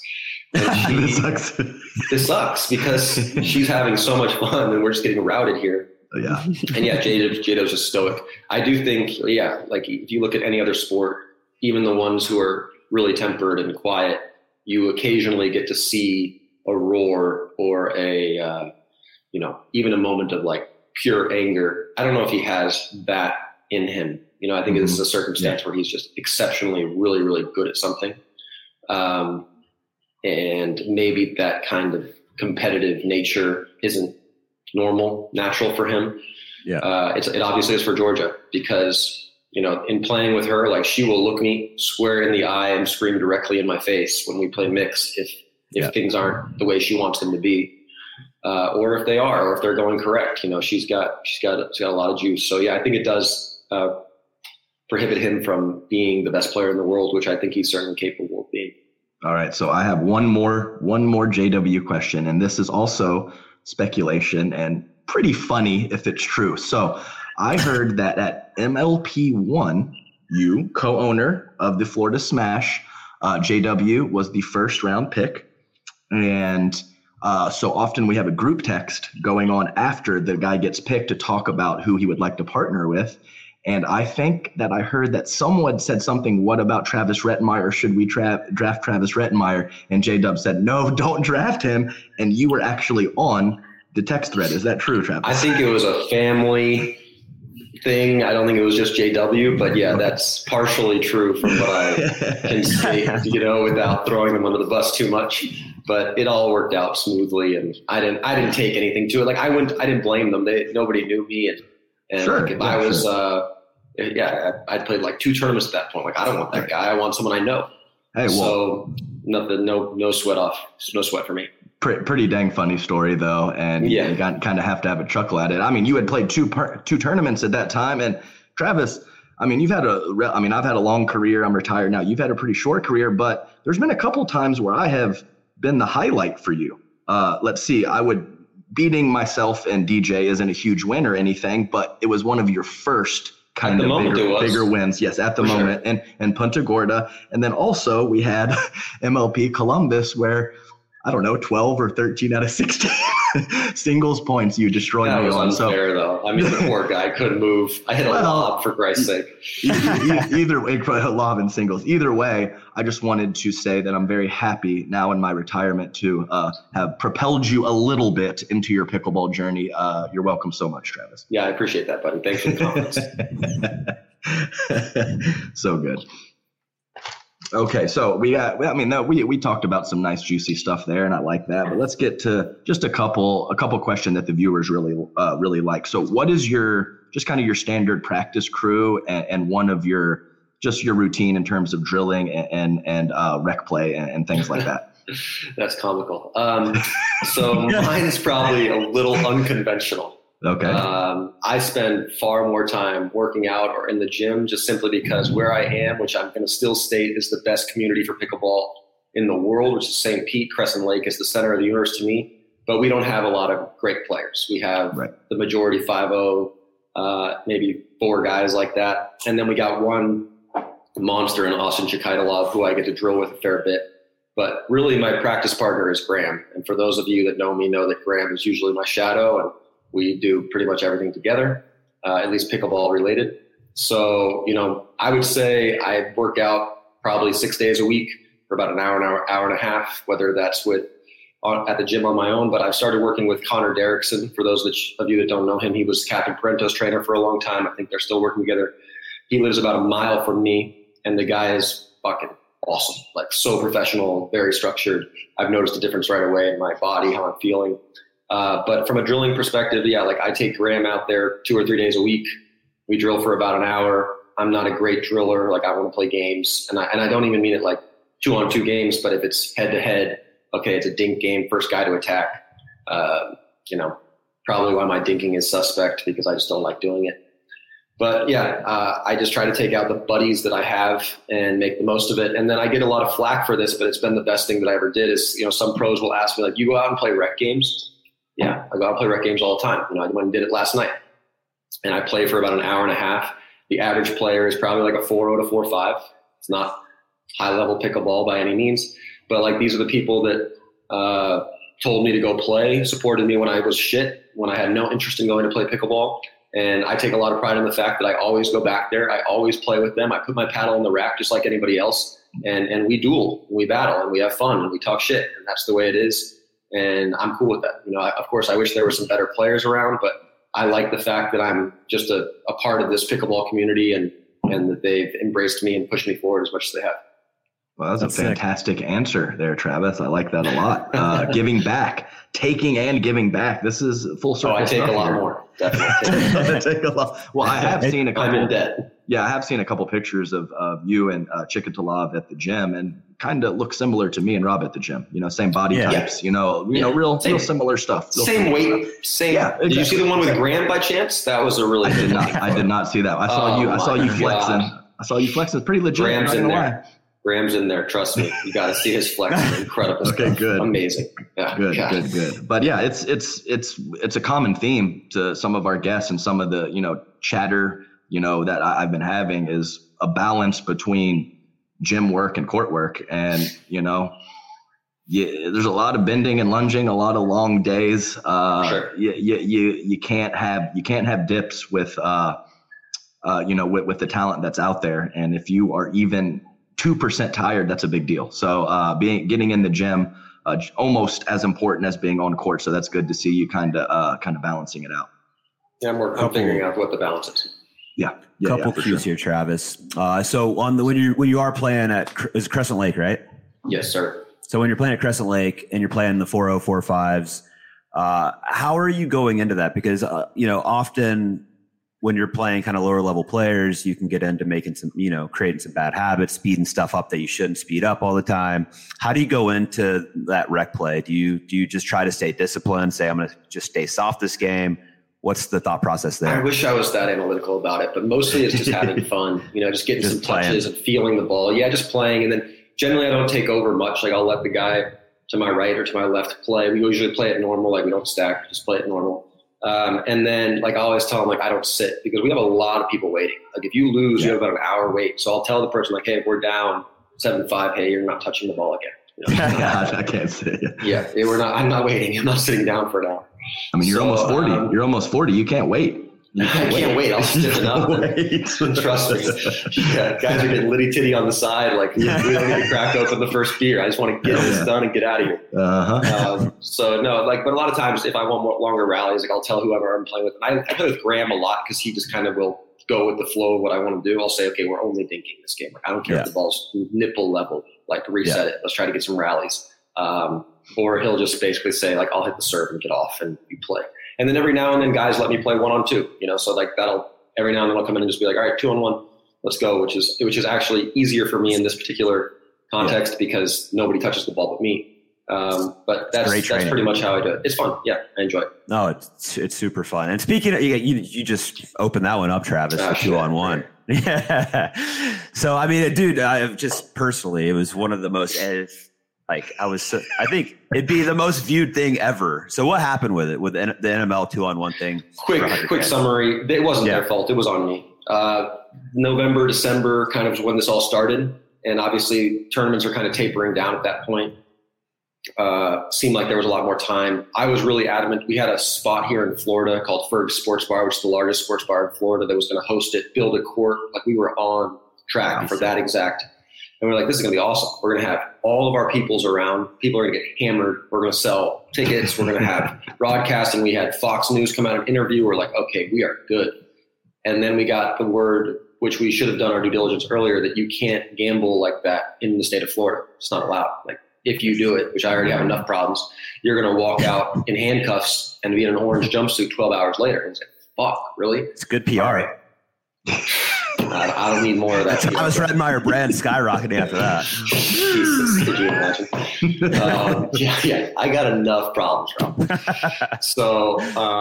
This sucks because she's having so much fun and we're just getting routed here. Yeah. And yeah, J-Dub's just stoic. I do think, like if you look at any other sport, even the ones who are really tempered and quiet, you occasionally get to see a roar or even a moment of like pure anger. I don't know if he has that in him. I think this is a circumstance where he's just exceptionally, really, really good at something. And maybe that kind of competitive nature isn't natural for him. Yeah. It obviously is for Georgia because, in playing with her, like she will look me square in the eye and scream directly in my face when we play mixed if things aren't the way she wants them to be. Or if they are, or if they're going correct, she's got a lot of juice. So yeah, I think it does, prohibit him from being the best player in the world, which I think he's certainly capable of being. All right. So I have one more JW question, and this is also speculation and pretty funny if it's true. So I heard that at MLP1, you, co-owner of the Florida Smash, JW was the first round pick. And so often we have a group text going on after the guy gets picked to talk about who he would like to partner with. And I think that I heard that someone said something, what about Travis Rettenmaier? Should we draft Travis Rettenmaier? And J-Dub said, no, don't draft him. And you were actually on the text thread. Is that true, Travis? I think it was a family thing. I don't think it was just JW, but yeah, that's partially true from what I can say, without throwing them under the bus too much. But it all worked out smoothly, and I didn't take anything to it. Like I didn't blame them. Nobody knew me, and sure, like if I was, I'd played like 2 tournaments at that point. Like I don't want that guy. I want someone I know. Hey, so nothing, no sweat off. No sweat for me. Pretty dang funny story though, and you kind of have to have a chuckle at it. I mean, you had played two tournaments at that time, and Travis, I mean, I've had a long career. I'm retired now. You've had a pretty short career, but there's been a couple times where I have been the highlight for you. Let's see, beating myself and DJ isn't a huge win or anything, but it was one of your first kind of bigger wins. Yes, at the moment, sure. and Punta Gorda. And then also we had MLP Columbus where, I don't know, 12 or 13 out of 16 singles points you destroyed me on. That was unfair, though. I mean, the poor guy couldn't move. I hit a lob, for Christ's sake. Either way, a lob in singles. Either way, I just wanted to say that I'm very happy now in my retirement to have propelled you a little bit into your pickleball journey. You're welcome so much, Travis. Yeah, I appreciate that, buddy. Thanks for the confidence. So good. Okay, so we talked about some nice juicy stuff there, and I like that. But let's get to just a couple questions that the viewers really like. So, what is your standard practice crew and one of your routine in terms of drilling and rec play and things like that? That's comical. So mine is probably a little unconventional. Okay. I spend far more time working out or in the gym just simply because where I am, which I'm going to still state is the best community for pickleball in the world, which is St. Pete. Crescent Lake is the center of the universe to me. But we don't have a lot of great players. We have the majority 5-0, maybe 4 guys like that. And then we got one monster in Austin Chikaitilov, who I get to drill with a fair bit. But really my practice partner is Graham. And for those of you that know me know that Graham is usually my shadow, and we do pretty much everything together, at least pickleball related. So, I would say I work out probably 6 days a week for about an hour and a half, whether that's at the gym on my own. But I've started working with Connor Derrickson. For those of you that don't know him, he was Captain Parento's trainer for a long time. I think they're still working together. He lives about a mile from me, and the guy is fucking awesome. Like, so professional, very structured. I've noticed a difference right away in my body, how I'm feeling. But from a drilling perspective, I take Graham out there 2 or 3 days a week. We drill for about an hour. I'm not a great driller. Like, I want to play games, and I don't even mean it like 2-on-2 games, but if it's head to head, okay, it's a dink game, first guy to attack. Probably why my dinking is suspect, because I just don't like doing it. But I just try to take out the buddies that I have and make the most of it. And then I get a lot of flack for this, but it's been the best thing that I ever did. Is, some pros will ask me, like, you go out and play rec games? Yeah, I go out and play rec games all the time. I went and did it last night. And I play for about an hour and a half. The average player is probably like a 4.0 to 4.5. It's not high-level pickleball by any means. But, like, these are the people that told me to go play, supported me when I was shit, when I had no interest in going to play pickleball. And I take a lot of pride in the fact that I always go back there. I always play with them. I put my paddle in the rack just like anybody else. And we duel, and we battle, and we have fun, and we talk shit. And that's the way it is. And I'm cool with that. Of course, I wish there were some better players around, but I like the fact that I'm just a part of this pickleball community, and that they've embraced me and pushed me forward as much as they have. Well, that's a fantastic answer there, Travis. I like that a lot. Giving back, taking and giving back. This is full circle. I take a lot more. Definitely. Take a lot. Well, I have seen a couple. I'm in debt. Yeah, I have seen a couple pictures of you and Chikaitilov at the gym, and kind of look similar to me and Rob at the gym. Same body types. Real similar stuff. Same weight. Same. Yeah, exactly. Did you see the one with Graham by chance? That was a really. I did not see that. I saw you flexing. I saw you flexing. It's pretty legit. Graham's in there. Graham's in there. Trust me. You got to see his flex. Incredible. Okay, stuff. Good. Amazing. Yeah, good. But yeah, it's a common theme to some of our guests, and some of the, chatter, that I've been having, is a balance between gym work and court work. And, there's a lot of bending and lunging, a lot of long days. Sure. You can't have dips with, with the talent that's out there. And if you are even 2% tired, that's a big deal. So getting in the gym, almost as important as being on court. So that's good to see you kind of balancing it out. Yeah, I'm figuring out what the balance is. Yeah. Couple cues here, Travis. So when you are playing at Crescent Lake, right? Yes, sir. So when you're playing at Crescent Lake and you're playing the 4.0, 4.5s, how are you going into that? Because often when you're playing kind of lower level players, you can get into making some, creating some bad habits, speeding stuff up that you shouldn't speed up all the time. How do you go into that rec play? Do you just try to stay disciplined, say, I'm going to just stay soft this game? What's the thought process there? I wish I was that analytical about it, but mostly it's just having fun, just getting some touches and feeling the ball. Yeah, just playing. And then generally I don't take over much. Like, I'll let the guy to my right or to my left play. We usually play it normal. Like, we don't stack, just play it normal. And then, like, I always tell them, like, I don't sit, because we have a lot of people waiting. Like, if you lose, you have about an hour wait. So I'll tell the person, like, hey, if we're down 7-5, hey, you're not touching the ball again. God, I can't sit. Yeah, I'm not waiting. I'm not sitting down for an hour. I mean, you're almost 40. You're almost 40. You can't wait. I can't wait. I'll stiffen up. Trust me. Yeah, guys are getting litty titty on the side. Like, we don't need to crack open the first beer. I just want to get this done and get out of here. So no, but a lot of times if I want more longer rallies, like, I'll tell whoever I'm playing with. And I play with Graham a lot, because he just kind of will go with the flow of what I want to do, I'll say, okay, we're only dinking this game. Like, I don't care if the ball's nipple level, like reset it. Let's try to get some rallies. Or he'll just basically say, like, I'll hit the serve and get off and you play. And then every now and then guys let me play 1-on-2, you know, so like every now and then I'll come in and just be like, all right, 2-on-1, let's go, which is actually easier for me in this particular context because nobody touches the ball but me. But that's pretty much how I do it. It's fun. Yeah, I enjoy it. No, it's super fun. And speaking of, you just opened that one up, Travis, for 2-on-1. Yeah. So, I mean, dude, I just personally, it was one of the most, I think it'd be the most viewed thing ever. So what happened with it, with the NML 2-on-1 thing? Quick summary. It wasn't their fault. It was on me. November, December kind of when this all started. And obviously tournaments are kind of tapering down at that point. Seemed like there was a lot more time. I was really adamant. We had a spot here in Florida called Ferg's Sports Bar, which is the largest sports bar in Florida, that was going to host it, build a court. Like, we were on track for that exact. And we're like, this is going to be awesome. We're going to have all of our peoples around. People are going to get hammered. We're going to sell tickets. We're going to have broadcasting. We had Fox News come out and interview. We're like, okay, we are good. And then we got the word, which we should have done our due diligence earlier, that you can't gamble like that in the state of Florida. It's not allowed. Like, if you do it, which I already have enough problems, you're going to walk out in handcuffs and be in an orange jumpsuit 12 hours later. And it's like, fuck, really? It's good PR. I don't need more of that. Thomas Redmeyer brand skyrocketing after that. Jesus, could you imagine? Yeah, I got enough problems, Rob. So,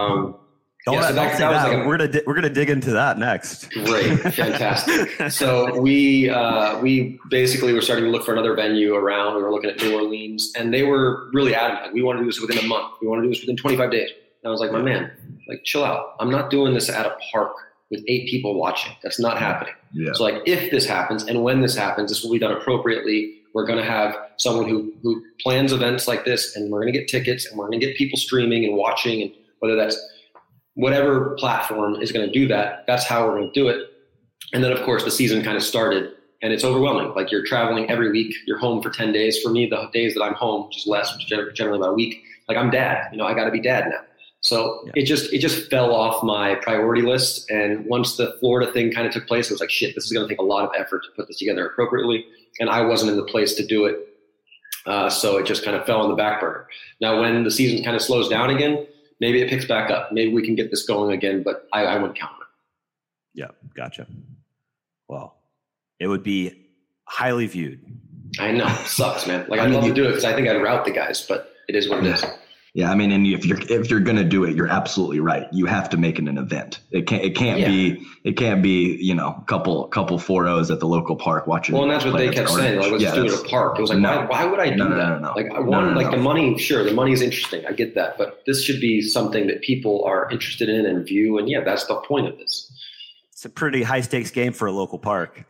we're gonna dig into that next. Great, fantastic. So we basically were starting to look for another venue around. We were looking at New Orleans, and they were really adamant. Like, we want to do this within a month. We want to do this within 25 days. And I was like, my man, like, chill out. I'm not doing this at a park with 8 people watching. That's not happening. Yeah. So, like, if this happens and when this happens, this will be done appropriately. We're going to have someone who plans events like this, and we're going to get tickets, and we're going to get people streaming and watching, and whether that's whatever platform is going to do that, that's how we're going to do it. And then, of course, the season kind of started, and it's overwhelming. Like, you're traveling every week. You're home for 10 days. For me, the days that I'm home, which is less, which is generally about a week, like, I'm dad. You know, I got to be dad now. So it just fell off my priority list. And once the Florida thing kind of took place, it was like, shit, this is going to take a lot of effort to put this together appropriately. And I wasn't in the place to do it. So it just kind of fell on the back burner. Now, when the season kind of slows down again, maybe it picks back up. Maybe we can get this going again, but I wouldn't count on it. Yeah, gotcha. Well, it would be highly viewed. I know. It sucks, man. Like, I'd love to do it because I think I'd route the guys, but it is what it is. Yeah, I mean, and if you're gonna do it, you're absolutely right. You have to make it an event. It can't be you know, a couple 4-0s at the local park watching. Well, and that's what they kept saying. Like, let's do it at a park. It was like, why would I do that? No. Like, I want the money. Sure, the money is interesting. I get that, but this should be something that people are interested in and view. And yeah, that's the point of this. It's a pretty high stakes game for a local park.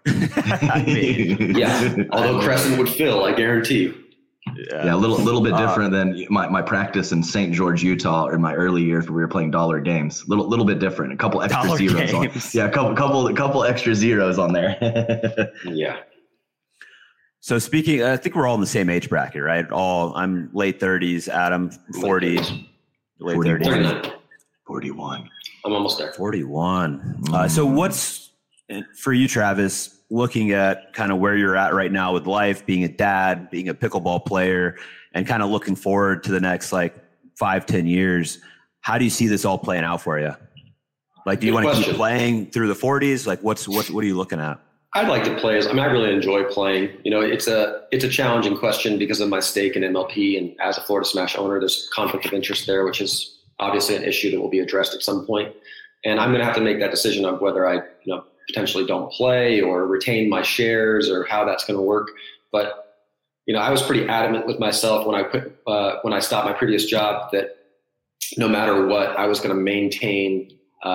Although Crescent would fill, I guarantee you. Yeah, a little bit different than my practice in St. George, Utah, in my early years where we were playing dollar games. Little bit different. A couple extra dollar zeros games. on. Yeah, a couple extra zeros on there. Yeah. So speaking, I think we're all in the same age bracket, right? I'm late 30s. Adam, 40. Late 30s. 41. I'm almost there. 41. So what's for you, Travis? Looking at kind of where you're at right now with life, being a dad, being a pickleball player, and kind of looking forward to the next like 5-10 years, how do you see this all playing out for you? Like, do you want to keep playing through the 40s? Like, what are you looking at? I'd like to play. I really enjoy playing. You know, it's a challenging question because of my stake in MLP, and as a Florida Smash owner, there's conflict of interest there, which is obviously an issue that will be addressed at some point. And I'm going to have to make that decision of whether I, potentially don't play or retain my shares or how that's going to work. But, I was pretty adamant with myself when I stopped my previous job that no matter what, I was going to maintain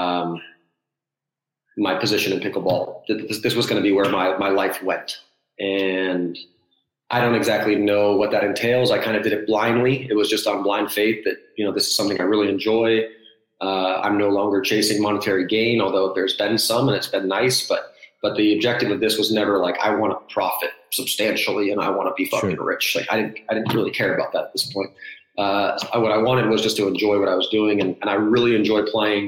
my position in pickleball. This was going to be where my life went. And I don't exactly know what that entails. I kind of did it blindly. It was just on blind faith that, this is something I really enjoy. I'm no longer chasing monetary gain, although there's been some and it's been nice, but the objective of this was never like, I want to profit substantially and I want to be fucking rich. Like I didn't really care about that at this point. What I wanted was just to enjoy what I was doing. And I really enjoy playing.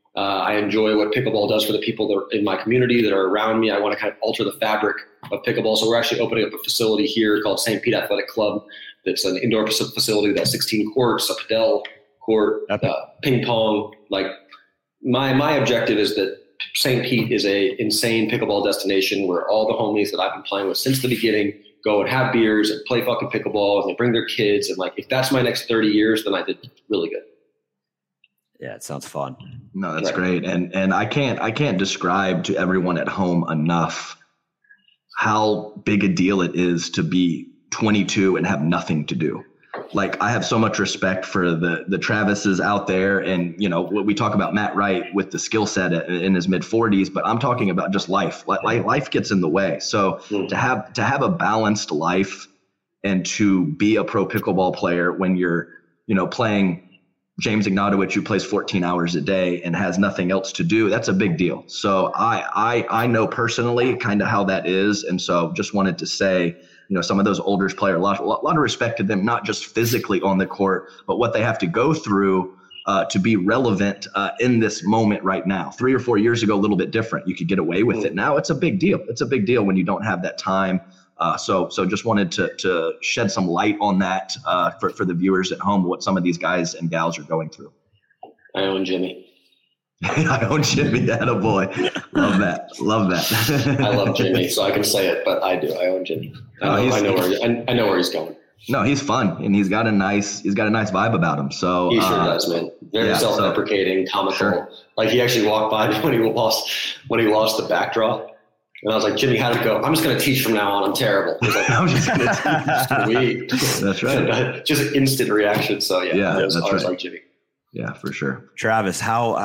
I enjoy what pickleball does for the people that are in my community that are around me. I want to kind of alter the fabric of pickleball. So we're actually opening up a facility here called St. Pete Athletic Club. That's an indoor facility that's 16 courts, a padel court, ping pong. Like my objective is that St. Pete is a insane pickleball destination where all the homies that I've been playing with since the beginning go and have beers and play fucking pickleball, and they bring their kids. And like, if that's my next 30 years, then I did really good. Yeah, it sounds fun. No, that's great. And I can't describe to everyone at home enough how big a deal it is to be 22 and have nothing to do. Like, I have so much respect for the Travises out there, and we talk about Matt Wright with the skill set in his mid 40s, but I'm talking about just life. Life gets in the way. So to have a balanced life and to be a pro pickleball player when you're playing James Ignatowicz, who plays 14 hours a day and has nothing else to do, that's a big deal. So I know personally kind of how that is, and so just wanted to say, some of those older players, a lot of respect to them, not just physically on the court, but what they have to go through to be relevant in this moment right now. 3 or 4 years ago, a little bit different. You could get away with it. Now it's a big deal. It's a big deal when you don't have that time. So just wanted to shed some light on that for the viewers at home, what some of these guys and gals are going through. I own Jimmy. I own Jimmy. Attaboy. Love that. I love Jimmy, so I can say it, but I do. I own Jimmy. I know where he's going. No, he's fun, and he's got a nice vibe about him. So he sure does, man. Very self-deprecating, comical. Sure. Like, he actually walked by me when he lost the back draw. And I was like, Jimmy, how'd it go? I'm just going to teach from now on. I'm terrible. Like, I'm just going to teach. Sweet. That's right. Just an instant reaction. So yeah, I was like Jimmy. Yeah, for sure. Travis,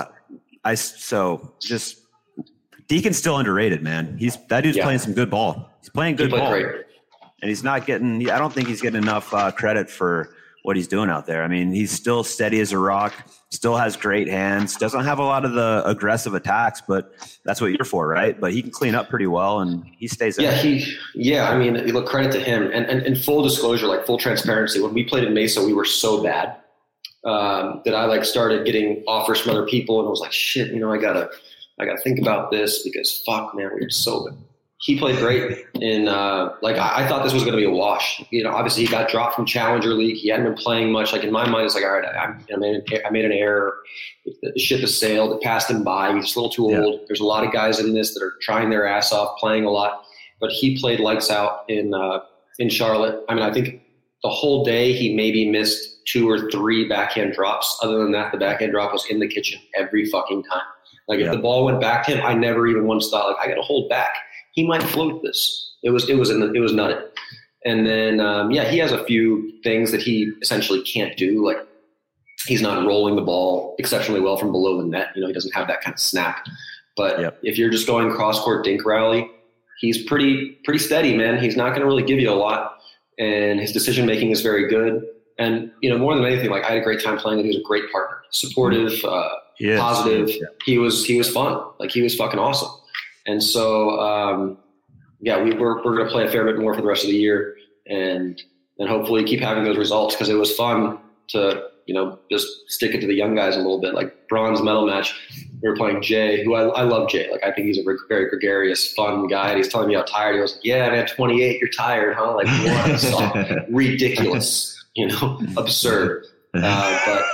Deacon's still underrated, man. That dude's playing some good ball. He's playing good ball. Great. And he's not getting, I don't think he's getting enough credit for what he's doing out there. I mean, he's still steady as a rock, still has great hands, doesn't have a lot of the aggressive attacks, but that's what you're for, right? But he can clean up pretty well, and he stays there. I mean, look, credit to him. And full disclosure, like full transparency, when we played in Mesa, we were so bad that I started getting offers from other people, and I was like, shit, I gotta think about this because fuck, man, we're so good. He played great in I thought this was going to be a wash. Obviously he got dropped from Challenger League. He hadn't been playing much. Like, in my mind, it's like, all right, I made an error. The ship has sailed. It passed him by. He's just a little too old. There's a lot of guys in this that are trying their ass off, playing a lot. But he played lights out in Charlotte. I mean, I think the whole day he maybe missed 2 or 3 backhand drops. Other than that, the backhand drop was in the kitchen every fucking time. Like, if the ball went back to him, I never even once thought, like, I got to hold back. He might float this. It was nutty. And then, he has a few things that he essentially can't do. Like, he's not rolling the ball exceptionally well from below the net. He doesn't have that kind of snap. But if you're just going cross-court dink rally, he's pretty steady, man. He's not going to really give you a lot. And his decision-making is very good. And, more than anything, like, I had a great time playing with him. He was a great partner, supportive, positive. Yeah. He was fun. Like, he was fucking awesome. And so, we're going to play a fair bit more for the rest of the year, and hopefully keep having those results, because it was fun to, just stick it to the young guys a little bit. Like, bronze medal match, we were playing Jay, who I love Jay. Like, I think he's a very gregarious, fun guy. And he's telling me how tired he was. Like, yeah, man, 28, you're tired, huh? Like, what? So ridiculous, absurd. But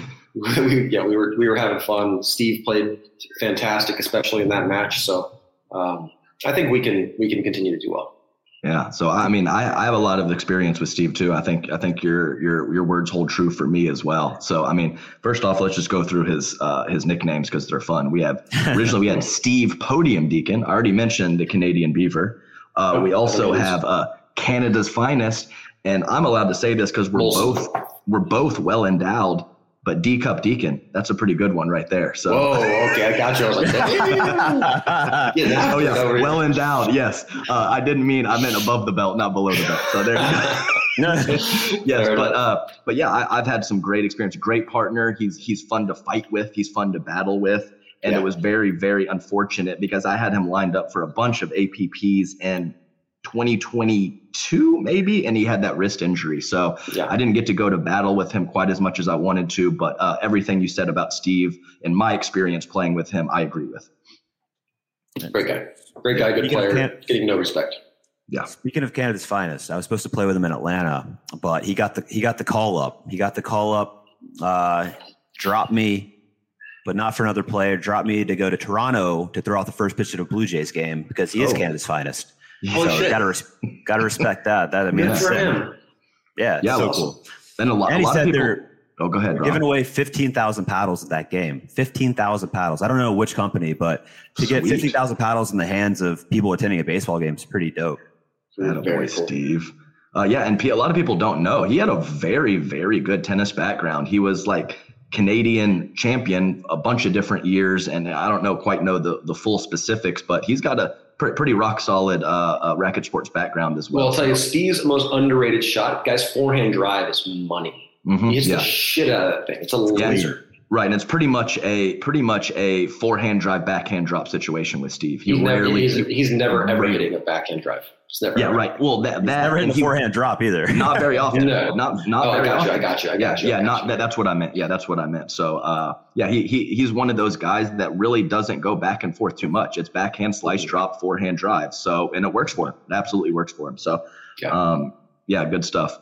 we were having fun. Steve played fantastic, especially in that match. So I think we can continue to do well. Yeah. So I mean, I have a lot of experience with Steve too. I think your words hold true for me as well. So I mean, first off, let's just go through his nicknames because they're fun. Originally we had Steve Podium Deacon. I already mentioned the Canadian Beaver. We also have Canada's Finest, and I'm allowed to say this because we're both well endowed. But D-Cup Deacon, that's a pretty good one right there. So, whoa, okay, I got you. I was like, well endowed, yes. I meant above the belt, not below the belt. So there you go. Yes, but yeah, I've had some great experience. Great partner. He's fun to fight with. He's fun to battle with. And it was very, very unfortunate because I had him lined up for a bunch of APPs, and 2022 maybe, and he had that wrist injury. So I didn't get to go to battle with him quite as much as I wanted to, but everything you said about Steve and my experience playing with him, I agree with. Great guy, good player, getting no respect. Yeah. Speaking of Canada's finest, I was supposed to play with him in Atlanta, but he got the call up. Dropped me, but not for another player. Dropped me to go to Toronto to throw out the first pitch of a Blue Jays game because he is Canada's finest. Oh, so gotta respect that. That I mean, that's for him. Yeah, so awesome. Cool. And a lot of people. Oh, go ahead. Giving away 15,000 paddles at that game. 15,000 paddles. I don't know which company, but to get 15,000 paddles in the hands of people attending a baseball game is pretty dope. Very cool. Steve. And a lot of people don't know he had a very, very good tennis background. He was like Canadian champion a bunch of different years, and I don't quite know the full specifics, but he's got a pretty rock solid racket sports background as well. Well, I'll tell you, Steve's most underrated shot, guy's forehand drive is money. Mm-hmm. He hits the shit out of that thing. It's a laser. Right, and it's pretty much a forehand drive, backhand drop situation with Steve. He's never ever hitting a backhand drive. Right. Well, that never hitting a forehand drop either. Not very often. No. Not very often. I got you. That's what I meant. Yeah, that's what I meant. So, he's one of those guys that really doesn't go back and forth too much. It's backhand slice drop, forehand drive. So, and it works for him. It absolutely works for him. So, good stuff.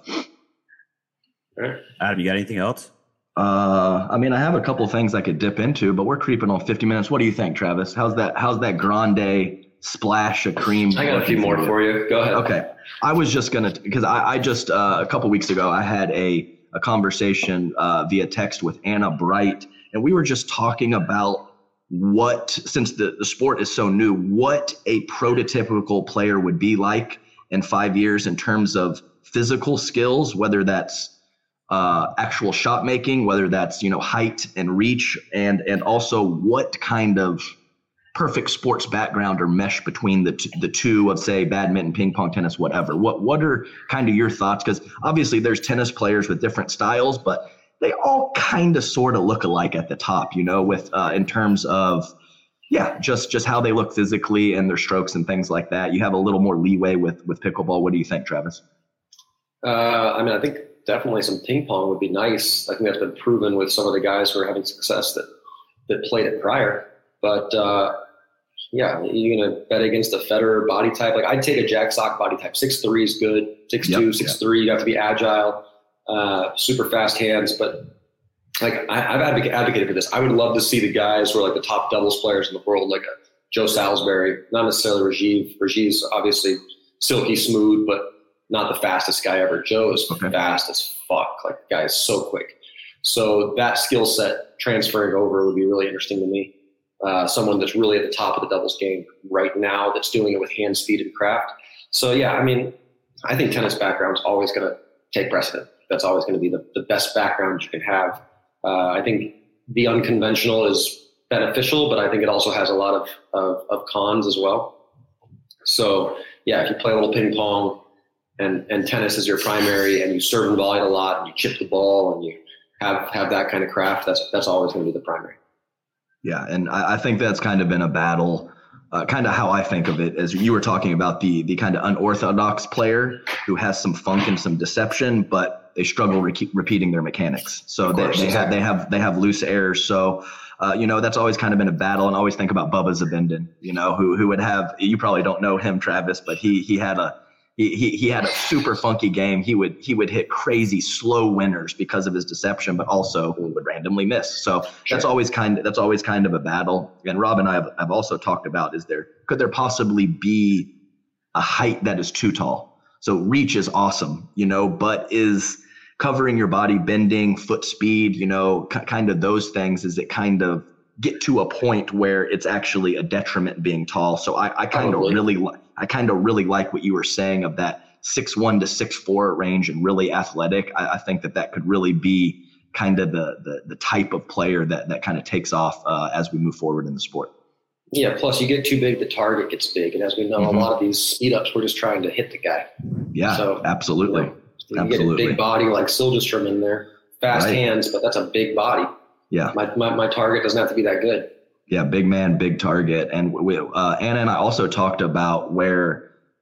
All right. Adam, you got anything else? I have a couple things I could dip into, but we're creeping on 50 minutes. What do you think, Travis? How's that grande splash of cream? I got a few more for you. Go ahead. Okay. I was just because I just a couple weeks ago I had a conversation via text with Anna Bright, and we were just talking about since the sport is so new, what a prototypical player would be like in 5 years in terms of physical skills, whether that's actual shot making, whether that's height and reach, and also what kind of perfect sports background or mesh between the two of, say, badminton, ping pong, tennis, whatever. What are kind of your thoughts? Because obviously there's tennis players with different styles, but they all kind of sort of look alike at the top, with in terms of just how they look physically and their strokes and things like that. You have a little more leeway with pickleball. What do you think, Travis? I think definitely some ping pong would be nice. I think that's been proven with some of the guys who are having success that played it prior. But you're going to bet against a Federer body type. Like I'd take a Jack Sock body type. 6'3" is good. 6'2", 6'3". You have to be agile, super fast hands. But like I've advocated for this. I would love to see the guys who are like the top doubles players in the world, like a Joe Salisbury, not necessarily Rajiv. Rajiv's obviously silky smooth, but not the fastest guy ever. Joe is fast as fuck. Like the guy is so quick. So that skill set transferring over would be really interesting to me. Someone that's really at the top of the doubles game right now that's doing it with hand, speed, and craft. So, I think tennis background is always going to take precedent. That's always going to be the best background you can have. I think the unconventional is beneficial, but I think it also has a lot of cons as well. So, if you play a little ping pong and tennis is your primary and you serve and volley a lot and you chip the ball and you have that kind of craft, that's always going to be the primary. Yeah, and I think that's kind of been a battle, kind of how I think of it, as you were talking about the kind of unorthodox player who has some funk and some deception, but they struggle repeating their mechanics. So they have loose errors. So that's always kind of been a battle. And I always think about Bubba Zabindin, who would have, you probably don't know him, Travis, but he had a super funky game. He would hit crazy slow winners because of his deception, but also would randomly miss. So that's always kind of a battle. And Rob and I have also talked about, could there possibly be a height that is too tall? So reach is awesome, but is covering your body, bending, foot speed, kind of those things, is it kind of get to a point where it's actually a detriment being tall? So I kind of really like what you were saying of that 6'1" to 6'4" range and really athletic. I think that could really be kind of the type of player that kind of takes off as we move forward in the sport. Yeah. Plus, you get too big, the target gets big, and as we know, a lot of these speed ups, we're just trying to hit the guy. Yeah. So absolutely. You get a big body like Silverstrom in there, fast hands, but that's a big body. Yeah. My target doesn't have to be that good. Yeah. Big man, big target. And Anna and I also talked about where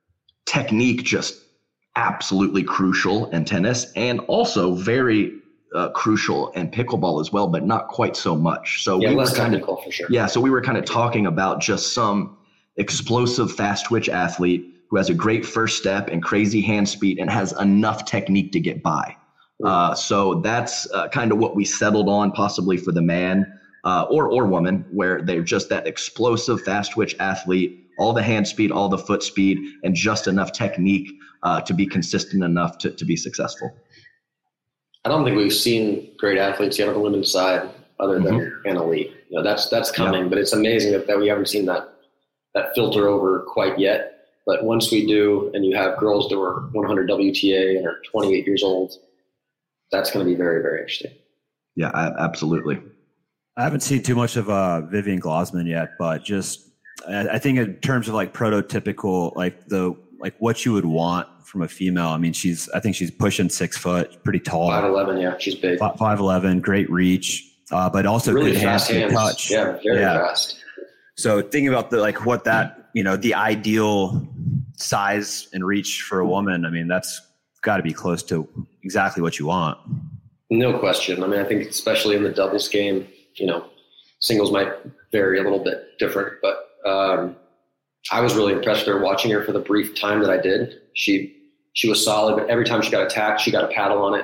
technique just absolutely crucial in tennis, and also very crucial in pickleball as well, but not quite so much. So yeah, we less were kind technical for sure. Yeah, so we were kind of talking about just some explosive fast twitch athlete who has a great first step and crazy hand speed and has enough technique to get by. So that's kind of what we settled on, possibly for the man or woman, where they're just that explosive fast twitch athlete, all the hand speed, all the foot speed, and just enough technique to be consistent enough to be successful. I don't think we've seen great athletes yet on the women's side other than an elite. That's coming, but it's amazing that we haven't seen that filter over quite yet. But once we do, and you have girls that were 100 WTA and are 28 years old, that's going to be very, very interesting. Yeah, absolutely. I haven't seen too much of Vivian Glozman yet, but just I think in terms of like prototypical, like what you would want from a female. I mean, I think she's pushing 6 foot, pretty tall. 5'11", yeah, she's big. 5'11", great reach, but also really good fast hands. Touch. Yeah, very fast. So thinking about what that, the ideal size and reach for a woman, I mean, that's got to be close to exactly what you want. No question. I mean, I think especially in the doubles game, singles might vary a little bit different, but I was really impressed with her watching her for the brief time that I did. She was solid, but every time she got attacked, she got a paddle on it.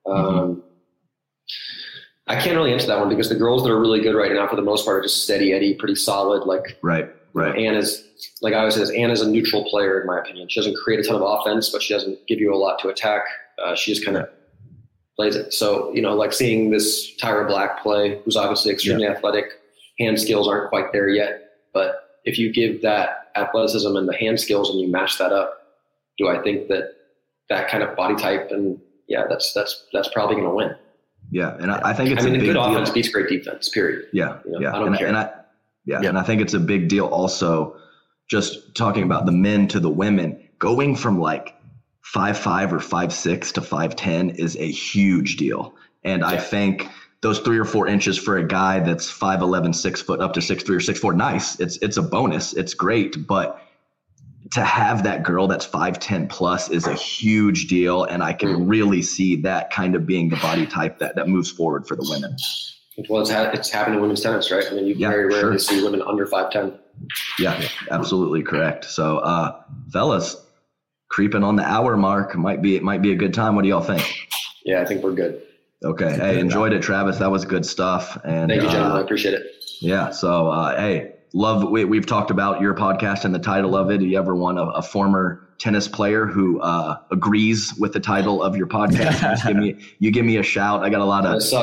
I can't really answer that one because the girls that are really good right now, for the most part, are just steady Eddie, pretty solid. Like right. Anna's, like I always say, Anna's a neutral player in my opinion. She doesn't create a ton of offense, but she doesn't give you a lot to attack. She just kind of plays it. So, like seeing this Tyra Black play, who's obviously extremely athletic, hand skills aren't quite there yet. But if you give that athleticism and the hand skills and you match that up, do I think that kind of body type and that's probably going to win. Yeah, and I think it's a big good deal. Offense beats great defense. Period. Yeah, I don't care. And I think it's a big deal. Also, just talking about the men to the women, going from like 5'5" or 5'6" to 5'10" is a huge deal. And I think those 3 or 4 inches for a guy that's 5'11", 6 foot up to 6'3" or 6'4", nice. It's a bonus. It's great, but to have that girl that's 5'10" plus is a huge deal, and I can really see that kind of being the body type that moves forward for the women. Well, it's happened in women's tennis, right? I mean, you very rarely see women under 5'10". Yeah, absolutely correct. So, fellas, creeping on the hour mark, might be a good time. What do y'all think? Yeah, I think we're good. Okay. Hey, enjoyed it, Travis. That was good stuff. And thank you, gentlemen. I appreciate it. Yeah. So, hey. We've talked about your podcast and the title of it. Do you ever want a former tennis player who agrees with the title of your podcast? You give me a shout. I got a lot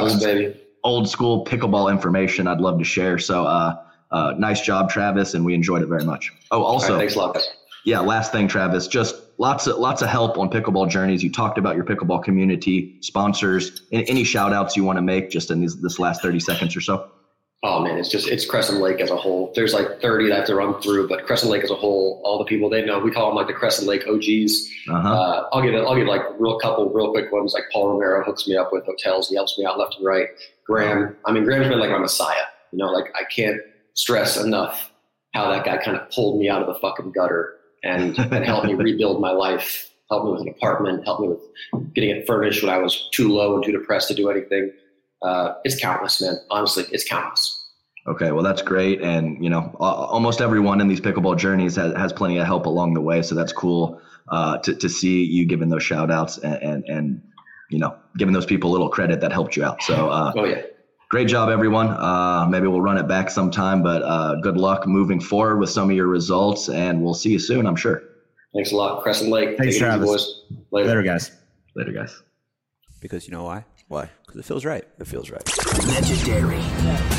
of old school pickleball information I'd love to share. So nice job, Travis, and we enjoyed it very much. Oh, also, right, thanks a lot, guys. Yeah, last thing, Travis, just lots of help on Pickleball Journeys. You talked about your pickleball community, sponsors, and any shout outs you want to make just in this last 30 seconds or so. Oh man, it's Crescent Lake as a whole. There's like 30 that I have to run through, but Crescent Lake as a whole, all the people they know, we call them like the Crescent Lake OGs. I'll give like couple real quick ones. Like Paul Romero hooks me up with hotels. He helps me out left and right. Graham's been like my messiah. Like I can't stress enough how that guy kind of pulled me out of the fucking gutter and helped me rebuild my life. Helped me with an apartment. Helped me with getting it furnished when I was too low and too depressed to do anything. It's countless, man. Honestly, it's countless. Okay, well, that's great. And, almost everyone in these pickleball journeys has plenty of help along the way. So that's cool to see you giving those shout outs and giving those people a little credit that helped you out. So great job, everyone. Maybe we'll run it back sometime, but good luck moving forward with some of your results. And we'll see you soon, I'm sure. Thanks a lot, Crescent Lake. Thanks, Travis. Boys. Later, guys. Later, guys. Because you know why? Why? Because it feels right. It feels right. Legendary.